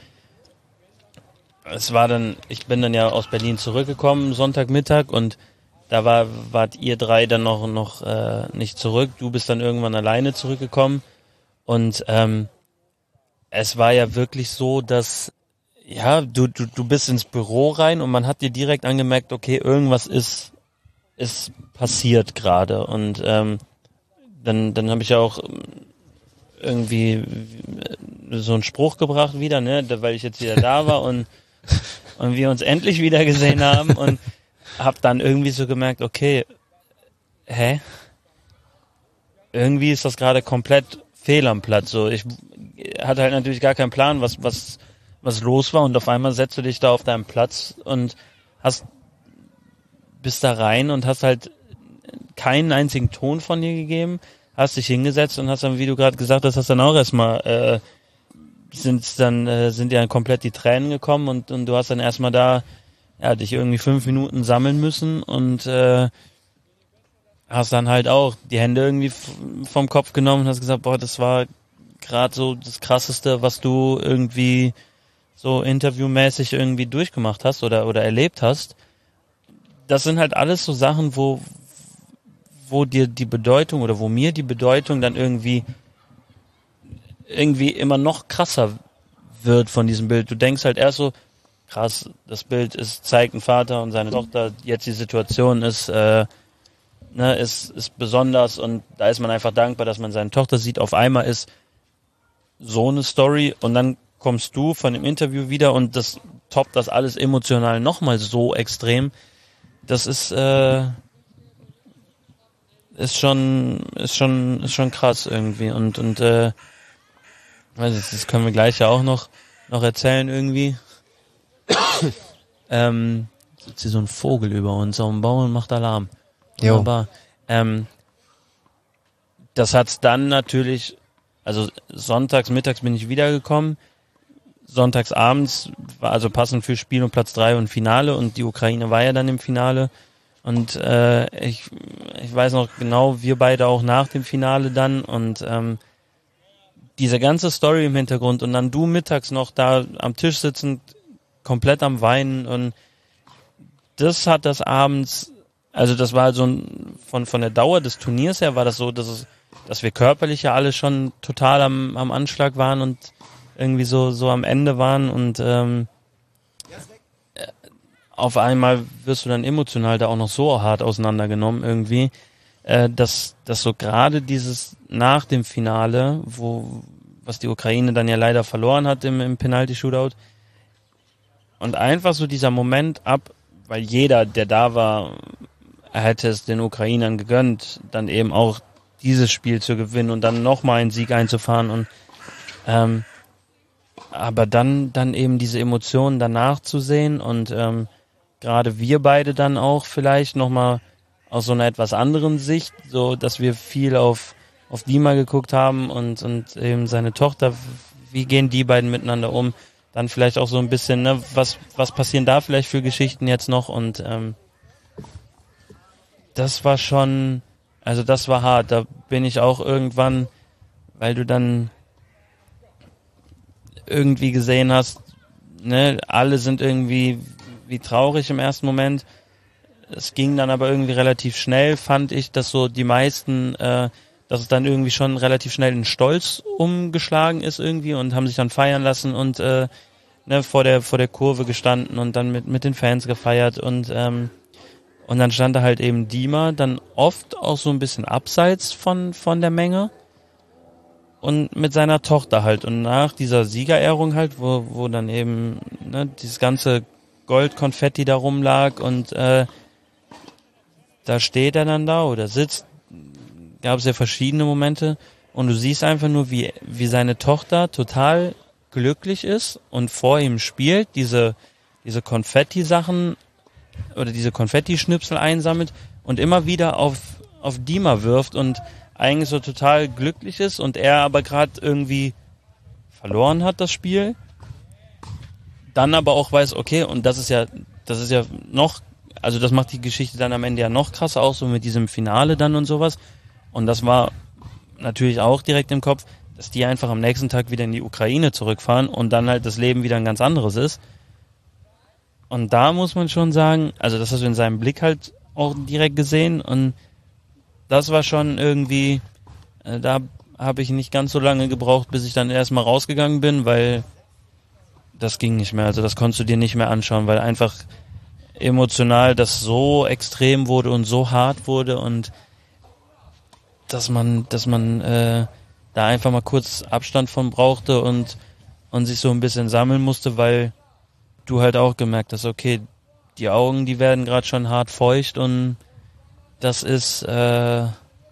es war dann, ich bin dann ja aus Berlin zurückgekommen, Sonntagmittag und da war, wart ihr drei dann noch, noch äh, nicht zurück. Du bist dann irgendwann alleine zurückgekommen und ähm, es war ja wirklich so, dass ja, du, du, du bist ins Büro rein und man hat dir direkt angemerkt, okay, irgendwas ist, ist passiert gerade und ähm, dann, dann habe ich ja auch irgendwie so einen Spruch gebracht wieder, ne, weil ich jetzt wieder da war und und wir uns endlich wieder gesehen haben und hab dann irgendwie so gemerkt, okay, hä? Irgendwie ist das gerade komplett fehl am Platz. So, ich hatte halt natürlich gar keinen Plan, was was was los war und auf einmal setzt du dich da auf deinem Platz und hast bist da rein und hast halt keinen einzigen Ton von dir gegeben, hast dich hingesetzt und hast dann, wie du gerade gesagt hast, hast dann auch erstmal äh, sind dann äh, sind dir dann komplett die Tränen gekommen und und du hast dann erstmal da ja dich irgendwie fünf Minuten sammeln müssen und äh, hast dann halt auch die Hände irgendwie f- vom Kopf genommen und hast gesagt, boah, das war gerade so das Krasseste, was du irgendwie so interviewmäßig irgendwie durchgemacht hast oder oder erlebt hast. Das sind halt alles so Sachen, wo wo dir die Bedeutung oder wo mir die Bedeutung dann irgendwie irgendwie immer noch krasser wird von diesem Bild. Du denkst halt erst so, krass, das Bild ist, zeigt ein Vater und seine Tochter, jetzt die Situation ist, äh, ne, ist, ist besonders und da ist man einfach dankbar, dass man seine Tochter sieht. Auf einmal ist so eine Story und dann kommst du von dem Interview wieder und das toppt das alles emotional nochmal so extrem. Das ist, äh, ist schon, ist schon, ist schon krass irgendwie und, und, äh, weiß ich, das können wir gleich ja auch noch, noch erzählen irgendwie. ähm, sitzt hier so ein Vogel über uns auf dem Baum und macht Alarm. Aber, ähm, das hat's dann natürlich, also sonntags, mittags bin ich wiedergekommen, sonntags abends war also passend für Spiel und Platz drei und Finale und die Ukraine war ja dann im Finale und äh, ich, ich weiß noch genau, wir beide auch nach dem Finale dann und ähm, diese ganze Story im Hintergrund und dann du mittags noch da am Tisch sitzend, komplett am Weinen und das hat das abends, also das war so ein, von von der Dauer des Turniers her war das so, dass es, dass wir körperlich ja alle schon total am am Anschlag waren und irgendwie so so am Ende waren und ähm, auf einmal wirst du dann emotional da auch noch so hart auseinandergenommen irgendwie, äh, dass, dass so gerade dieses nach dem Finale, wo, was die Ukraine dann ja leider verloren hat im, im Penalty-Shootout, und einfach so dieser Moment ab, weil jeder, der da war, hätte es den Ukrainern gegönnt, dann eben auch dieses Spiel zu gewinnen und dann nochmal einen Sieg einzufahren und ähm, aber dann dann eben diese Emotionen danach zu sehen und ähm, gerade wir beide dann auch vielleicht nochmal aus so einer etwas anderen Sicht, so dass wir viel auf auf Dima geguckt haben und und eben seine Tochter, wie gehen die beiden miteinander um, dann vielleicht auch so ein bisschen, ne, was was passieren da vielleicht für Geschichten jetzt noch und ähm, das war schon, also das war hart, da bin ich auch irgendwann, weil du dann irgendwie gesehen hast, ne, alle sind irgendwie wie traurig im ersten Moment. Es ging dann aber irgendwie relativ schnell, fand ich, dass so die meisten, äh, dass es dann irgendwie schon relativ schnell in Stolz umgeschlagen ist irgendwie und haben sich dann feiern lassen und äh, ne, vor der vor der Kurve gestanden und dann mit mit den Fans gefeiert und ähm, und dann stand da halt eben Dima, dann oft auch so ein bisschen abseits von von der Menge und mit seiner Tochter halt und nach dieser Siegerehrung halt, wo wo dann eben ne, dieses ganze Goldkonfetti da rumlag und äh, da steht er dann da oder sitzt, gab es ja verschiedene Momente und du siehst einfach nur, wie wie seine Tochter total glücklich ist und vor ihm spielt, diese diese Konfetti-Sachen oder diese Konfetti-Schnipsel einsammelt und immer wieder auf auf Dima wirft und eigentlich so total glücklich ist und er aber gerade irgendwie verloren hat das Spiel, dann aber auch weiß, okay, und das ist ja das ist ja noch, also das macht die Geschichte dann am Ende ja noch krasser, auch so mit diesem Finale dann und sowas. Und das war natürlich auch direkt im Kopf, dass die einfach am nächsten Tag wieder in die Ukraine zurückfahren und dann halt das Leben wieder ein ganz anderes ist. Und da muss man schon sagen, also das hast du in seinem Blick halt auch direkt gesehen und das war schon irgendwie, äh, da habe ich nicht ganz so lange gebraucht, bis ich dann erstmal rausgegangen bin, weil das ging nicht mehr, also das konntest du dir nicht mehr anschauen, weil einfach emotional das so extrem wurde und so hart wurde und dass man, dass man äh, da einfach mal kurz Abstand von brauchte und und sich so ein bisschen sammeln musste, weil du halt auch gemerkt hast, okay, die Augen, die werden gerade schon hart feucht und das ist äh,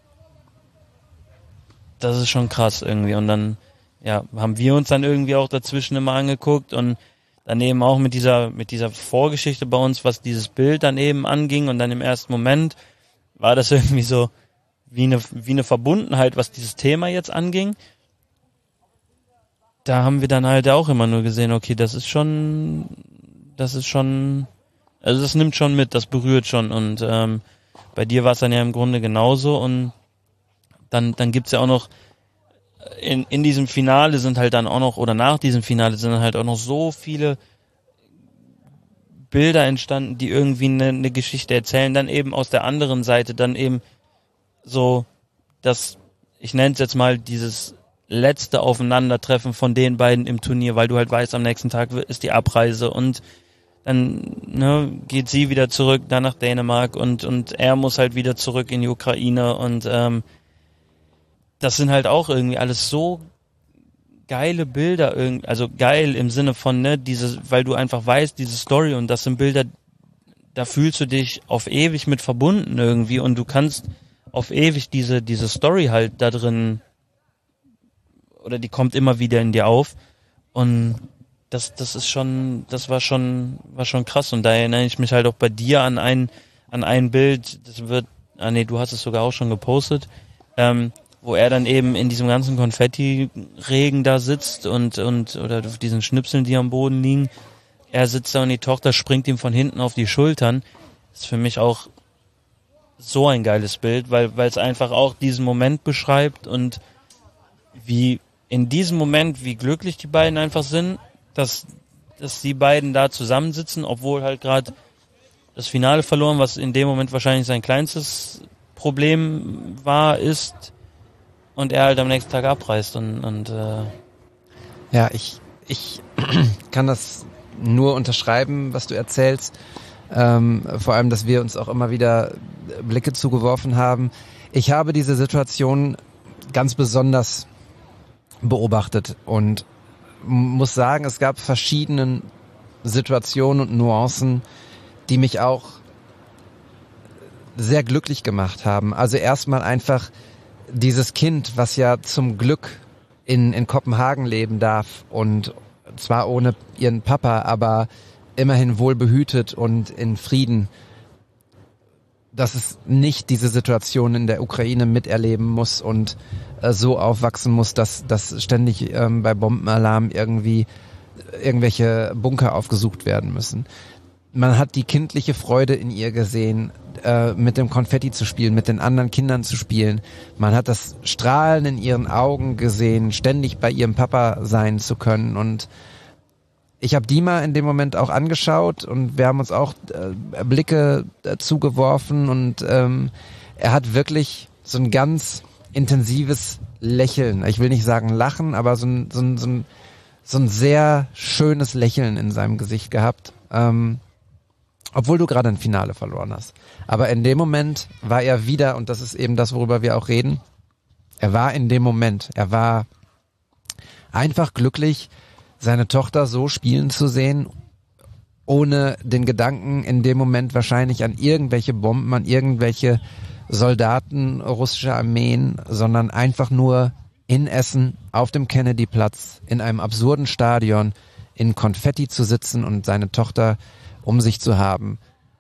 das ist schon krass irgendwie und dann ja, haben wir uns dann irgendwie auch dazwischen immer angeguckt und dann eben auch mit dieser mit dieser Vorgeschichte bei uns, was dieses Bild dann eben anging und dann im ersten Moment war das irgendwie so wie eine wie eine Verbundenheit, was dieses Thema jetzt anging. Da haben wir dann halt auch immer nur gesehen, okay, das ist schon, das ist schon, also das nimmt schon mit, das berührt schon und ähm, bei dir war es dann ja im Grunde genauso und dann dann gibt's ja auch noch in in diesem Finale sind halt dann auch noch oder nach diesem Finale sind dann halt auch noch so viele Bilder entstanden, die irgendwie eine, eine Geschichte erzählen, dann eben aus der anderen Seite, dann eben so, dass, ich nenne es jetzt mal, dieses letzte Aufeinandertreffen von den beiden im Turnier, weil du halt weißt, am nächsten Tag ist die Abreise und dann ne, geht sie wieder zurück dann nach Dänemark und und er muss halt wieder zurück in die Ukraine und ähm, das sind halt auch irgendwie alles so geile Bilder, also geil im Sinne von, ne, dieses, weil du einfach weißt, diese Story und das sind Bilder, da fühlst du dich auf ewig mit verbunden irgendwie und du kannst auf ewig diese diese Story halt da drin oder die kommt immer wieder in dir auf und das das ist schon, das war schon war schon krass und da erinnere ich mich halt auch bei dir an ein an ein Bild, das wird, ah nee, du hast es sogar auch schon gepostet, ähm, wo er dann eben in diesem ganzen Konfetti-Regen da sitzt und und oder auf diesen Schnipseln, die am Boden liegen. Er sitzt da und die Tochter springt ihm von hinten auf die Schultern. Das ist für mich auch so ein geiles Bild, weil weil es einfach auch diesen Moment beschreibt und wie in diesem Moment, wie glücklich die beiden einfach sind, dass dass die beiden da zusammensitzen, obwohl halt gerade das Finale verloren, was in dem Moment wahrscheinlich sein kleinstes Problem war, ist, und er halt am nächsten Tag abreist und, und äh ja, ich ich kann das nur unterschreiben, was du erzählst. Ähm, vor allem, dass wir uns auch immer wieder Blicke zugeworfen haben. Ich habe diese Situation ganz besonders beobachtet und muss sagen, es gab verschiedene Situationen und Nuancen, die mich auch sehr glücklich gemacht haben. Also erstmal einfach dieses Kind, was ja zum Glück in, in Kopenhagen leben darf und zwar ohne ihren Papa, aber immerhin wohl behütet und in Frieden, dass es nicht diese Situation in der Ukraine miterleben muss und äh, so aufwachsen muss, dass, dass ständig ähm, bei Bombenalarm irgendwie irgendwelche Bunker aufgesucht werden müssen. Man hat die kindliche Freude in ihr gesehen, äh, mit dem Konfetti zu spielen, mit den anderen Kindern zu spielen. Man hat das Strahlen in ihren Augen gesehen, ständig bei ihrem Papa sein zu können. Und ich habe Dima in dem Moment auch angeschaut und wir haben uns auch äh, Blicke äh, zugeworfen und ähm, er hat wirklich so ein ganz intensives Lächeln. Ich will nicht sagen Lachen, aber so ein, so ein, so ein, so ein sehr schönes Lächeln in seinem Gesicht gehabt. Ähm, obwohl du gerade ein Finale verloren hast. Aber in dem Moment war er wieder, und das ist eben das, worüber wir auch reden, er war in dem Moment, er war einfach glücklich, seine Tochter so spielen zu sehen, ohne den Gedanken in dem Moment wahrscheinlich an irgendwelche Bomben, an irgendwelche Soldaten russischer Armeen, sondern einfach nur in Essen, auf dem Kennedy-Platz, in einem absurden Stadion, in Konfetti zu sitzen und seine Tochter um sich zu haben.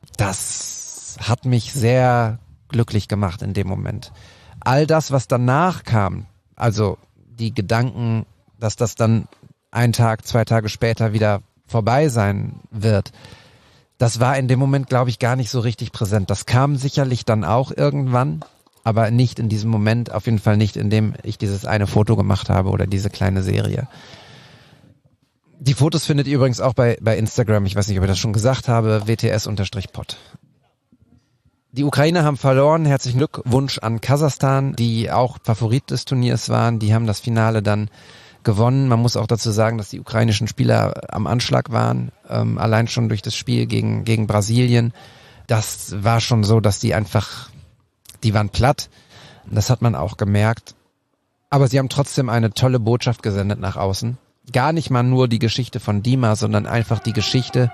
Das hat mich sehr glücklich gemacht in dem Moment. All das, was danach kam, also die Gedanken, dass das dann ein Tag, zwei Tage später wieder vorbei sein wird, das war in dem Moment, glaube ich, gar nicht so richtig präsent. Das kam sicherlich dann auch irgendwann, aber nicht in diesem Moment, auf jeden Fall nicht, in dem ich dieses eine Foto gemacht habe oder diese kleine Serie. Die Fotos findet ihr übrigens auch bei, bei Instagram, ich weiß nicht, ob ich das schon gesagt habe, W T S-Pod. Die Ukrainer haben verloren, herzlichen Glückwunsch an Kasachstan, die auch Favorit des Turniers waren, die haben das Finale dann gewonnen. Man muss auch dazu sagen, dass die ukrainischen Spieler am Anschlag waren, ähm, allein schon durch das Spiel gegen, gegen Brasilien. Das war schon so, dass die einfach, die waren platt, das hat man auch gemerkt. Aber sie haben trotzdem eine tolle Botschaft gesendet nach außen. Gar nicht mal nur die Geschichte von Dima, sondern einfach die Geschichte,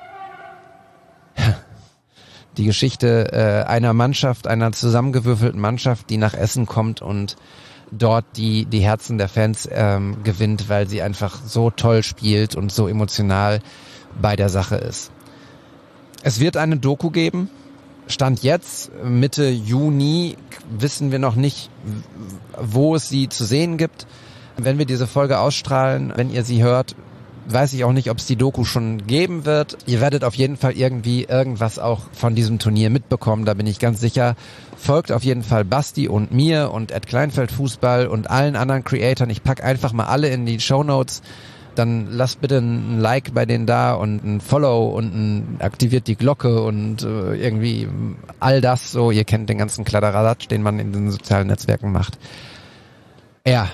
die Geschichte äh, einer Mannschaft, einer zusammengewürfelten Mannschaft, die nach Essen kommt und dort die die Herzen der Fans ähm, gewinnt, weil sie einfach so toll spielt und so emotional bei der Sache ist. Es wird eine Doku geben. Stand jetzt, Mitte Juni, wissen wir noch nicht, wo es sie zu sehen gibt. Wenn wir diese Folge ausstrahlen, wenn ihr sie hört, weiß ich auch nicht, ob es die Doku schon geben wird. Ihr werdet auf jeden Fall irgendwie irgendwas auch von diesem Turnier mitbekommen, da bin ich ganz sicher. Folgt auf jeden Fall Basti und mir und Ed Kleinfeld Fußball und allen anderen Creatoren. Ich pack einfach mal alle in die Shownotes. Dann lasst bitte ein Like bei denen da und ein Follow und ein, aktiviert die Glocke und äh, irgendwie all das so. Ihr kennt den ganzen Kladderadatsch, den man in den sozialen Netzwerken macht. Ja.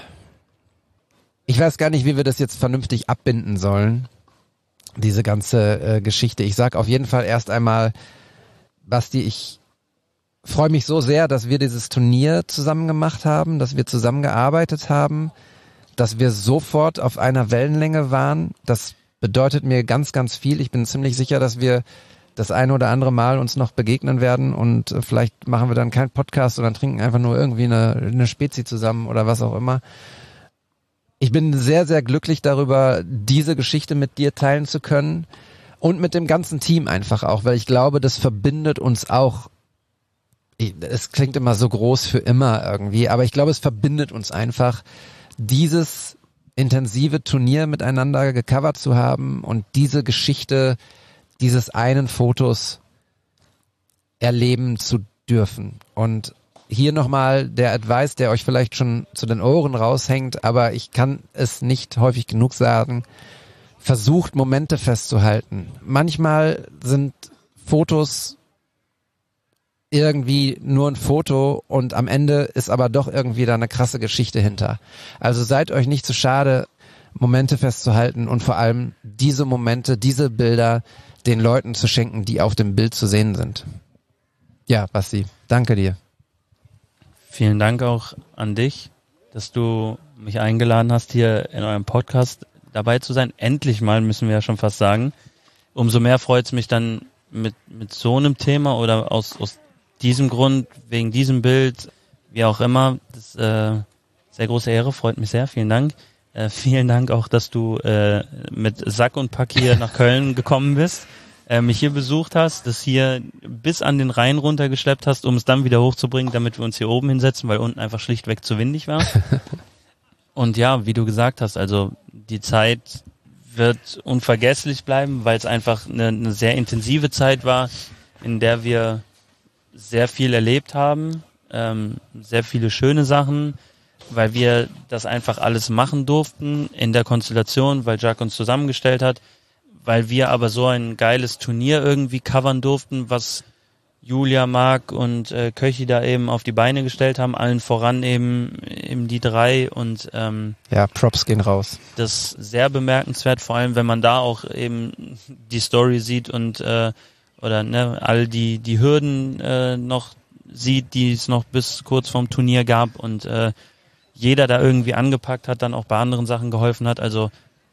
Ich weiß gar nicht, wie wir das jetzt vernünftig abbinden sollen, diese ganze äh, Geschichte. Ich sag auf jeden Fall erst einmal, Basti, ich freue mich so sehr, dass wir dieses Turnier zusammen gemacht haben, dass wir zusammengearbeitet haben, dass wir sofort auf einer Wellenlänge waren. Das bedeutet mir ganz, ganz viel. Ich bin ziemlich sicher, dass wir das eine oder andere Mal uns noch begegnen werden und äh, vielleicht machen wir dann keinen Podcast, sondern trinken einfach nur irgendwie eine, eine Spezi zusammen oder was auch immer. Ich bin sehr, sehr glücklich darüber, diese Geschichte mit dir teilen zu können und mit dem ganzen Team einfach auch, weil ich glaube, das verbindet uns auch. Es klingt immer so groß für immer irgendwie, aber ich glaube, es verbindet uns einfach, dieses intensive Turnier miteinander gecovert zu haben und diese Geschichte dieses einen Fotos erleben zu dürfen. Und hier nochmal der Advice, der euch vielleicht schon zu den Ohren raushängt, aber ich kann es nicht häufig genug sagen. Versucht, Momente festzuhalten. Manchmal sind Fotos irgendwie nur ein Foto und am Ende ist aber doch irgendwie da eine krasse Geschichte hinter. Also seid euch nicht zu schade, Momente festzuhalten und vor allem diese Momente, diese Bilder den Leuten zu schenken, die auf dem Bild zu sehen sind. Ja, Basti, danke dir. Vielen Dank auch an dich, dass du mich eingeladen hast, hier in eurem Podcast dabei zu sein. Endlich mal, müssen wir ja schon fast sagen. Umso mehr freut es mich dann mit mit so einem Thema oder aus aus diesem Grund, wegen diesem Bild, wie auch immer. Das äh, sehr große Ehre, freut mich sehr. Vielen Dank. Äh, vielen Dank auch, dass du äh, mit Sack und Pack hier nach Köln gekommen bist, äh, mich hier besucht hast, das hier bis an den Rhein runtergeschleppt hast, um es dann wieder hochzubringen, damit wir uns hier oben hinsetzen, weil unten einfach schlichtweg zu windig war. Und ja, wie du gesagt hast, also die Zeit wird unvergesslich bleiben, weil es einfach eine, eine sehr intensive Zeit war, in der wir sehr viel erlebt haben, ähm, sehr viele schöne Sachen, weil wir das einfach alles machen durften in der Konstellation, weil Jacques uns zusammengestellt hat, weil wir aber so ein geiles Turnier irgendwie covern durften, was Julia, Marc und äh, Köchi da eben auf die Beine gestellt haben, allen voran eben, eben die drei und ähm, ja, Props gehen raus. Das ist sehr bemerkenswert, vor allem wenn man da auch eben die Story sieht und äh, oder ne, all die die Hürden äh, noch sieht, die es noch bis kurz vorm Turnier gab und äh, jeder da irgendwie angepackt hat, dann auch bei anderen Sachen geholfen hat. Also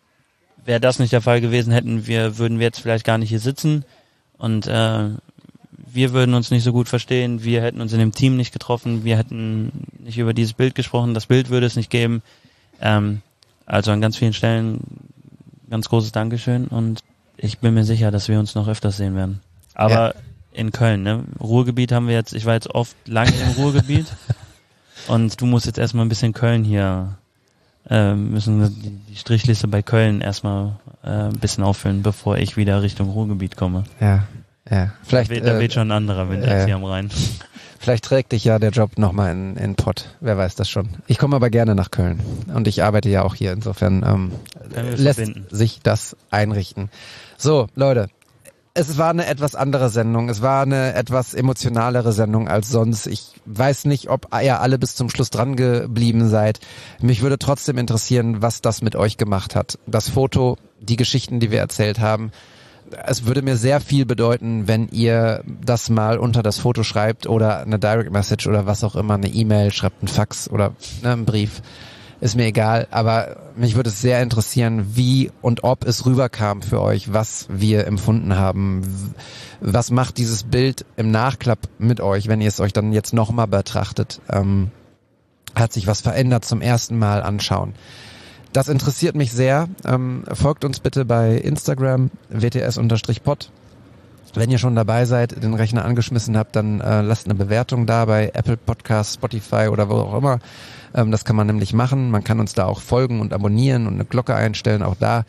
wäre das nicht der Fall gewesen, hätten wir würden wir jetzt vielleicht gar nicht hier sitzen und äh, wir würden uns nicht so gut verstehen, wir hätten uns in dem Team nicht getroffen, wir hätten nicht über dieses Bild gesprochen, das Bild würde es nicht geben. Ähm, also an ganz vielen Stellen ganz großes Dankeschön und ich bin mir sicher, dass wir uns noch öfters sehen werden. Aber ja. In Köln, ne? Ruhrgebiet haben wir jetzt, ich war jetzt oft lange im Ruhrgebiet und du musst jetzt erstmal ein bisschen Köln hier, äh, müssen die, die Strichliste bei Köln erstmal äh, ein bisschen auffüllen, bevor ich wieder Richtung Ruhrgebiet komme. Ja. Ja, vielleicht, da weht, da weht äh, schon ein anderer Wind äh, als hier am Rhein. Vielleicht trägt dich ja der Job nochmal in, in Pott. Wer weiß das schon. Ich komme aber gerne nach Köln. Und ich arbeite ja auch hier. Insofern ähm, lässt verbinden. sich das einrichten. So, Leute. Es war eine etwas andere Sendung. Es war eine etwas emotionalere Sendung als sonst. Ich weiß nicht, ob ihr alle bis zum Schluss dran geblieben seid. Mich würde trotzdem interessieren, was das mit euch gemacht hat. Das Foto, die Geschichten, die wir erzählt haben. Es würde mir sehr viel bedeuten, wenn ihr das mal unter das Foto schreibt oder eine Direct Message oder was auch immer, eine E-Mail, schreibt einen Fax oder ne, einen Brief. Ist mir egal, aber mich würde es sehr interessieren, wie und ob es rüberkam für euch, was wir empfunden haben. Was macht dieses Bild im Nachklapp mit euch, wenn ihr es euch dann jetzt nochmal betrachtet? Ähm, hat sich was verändert zum ersten Mal anschauen? Das interessiert mich sehr. Ähm, folgt uns bitte bei Instagram, w t s pod. Wenn ihr schon dabei seid, den Rechner angeschmissen habt, dann äh, lasst eine Bewertung da bei Apple Podcasts, Spotify oder wo auch immer. Ähm, das kann man nämlich machen. Man kann uns da auch folgen und abonnieren und eine Glocke einstellen, auch da.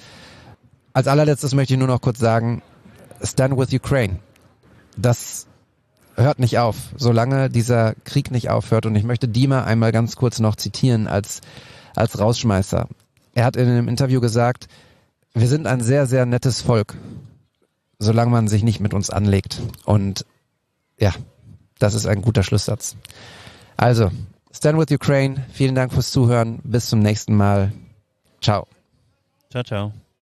Als allerletztes möchte ich nur noch kurz sagen, Stand with Ukraine. Das hört nicht auf, solange dieser Krieg nicht aufhört. Und ich möchte Dima einmal ganz kurz noch zitieren als, als Rausschmeißer. Er hat in einem Interview gesagt, wir sind ein sehr, sehr nettes Volk, solange man sich nicht mit uns anlegt. Und ja, das ist ein guter Schlusssatz. Also, Stand with Ukraine, vielen Dank fürs Zuhören, bis zum nächsten Mal. Ciao. Ciao, ciao.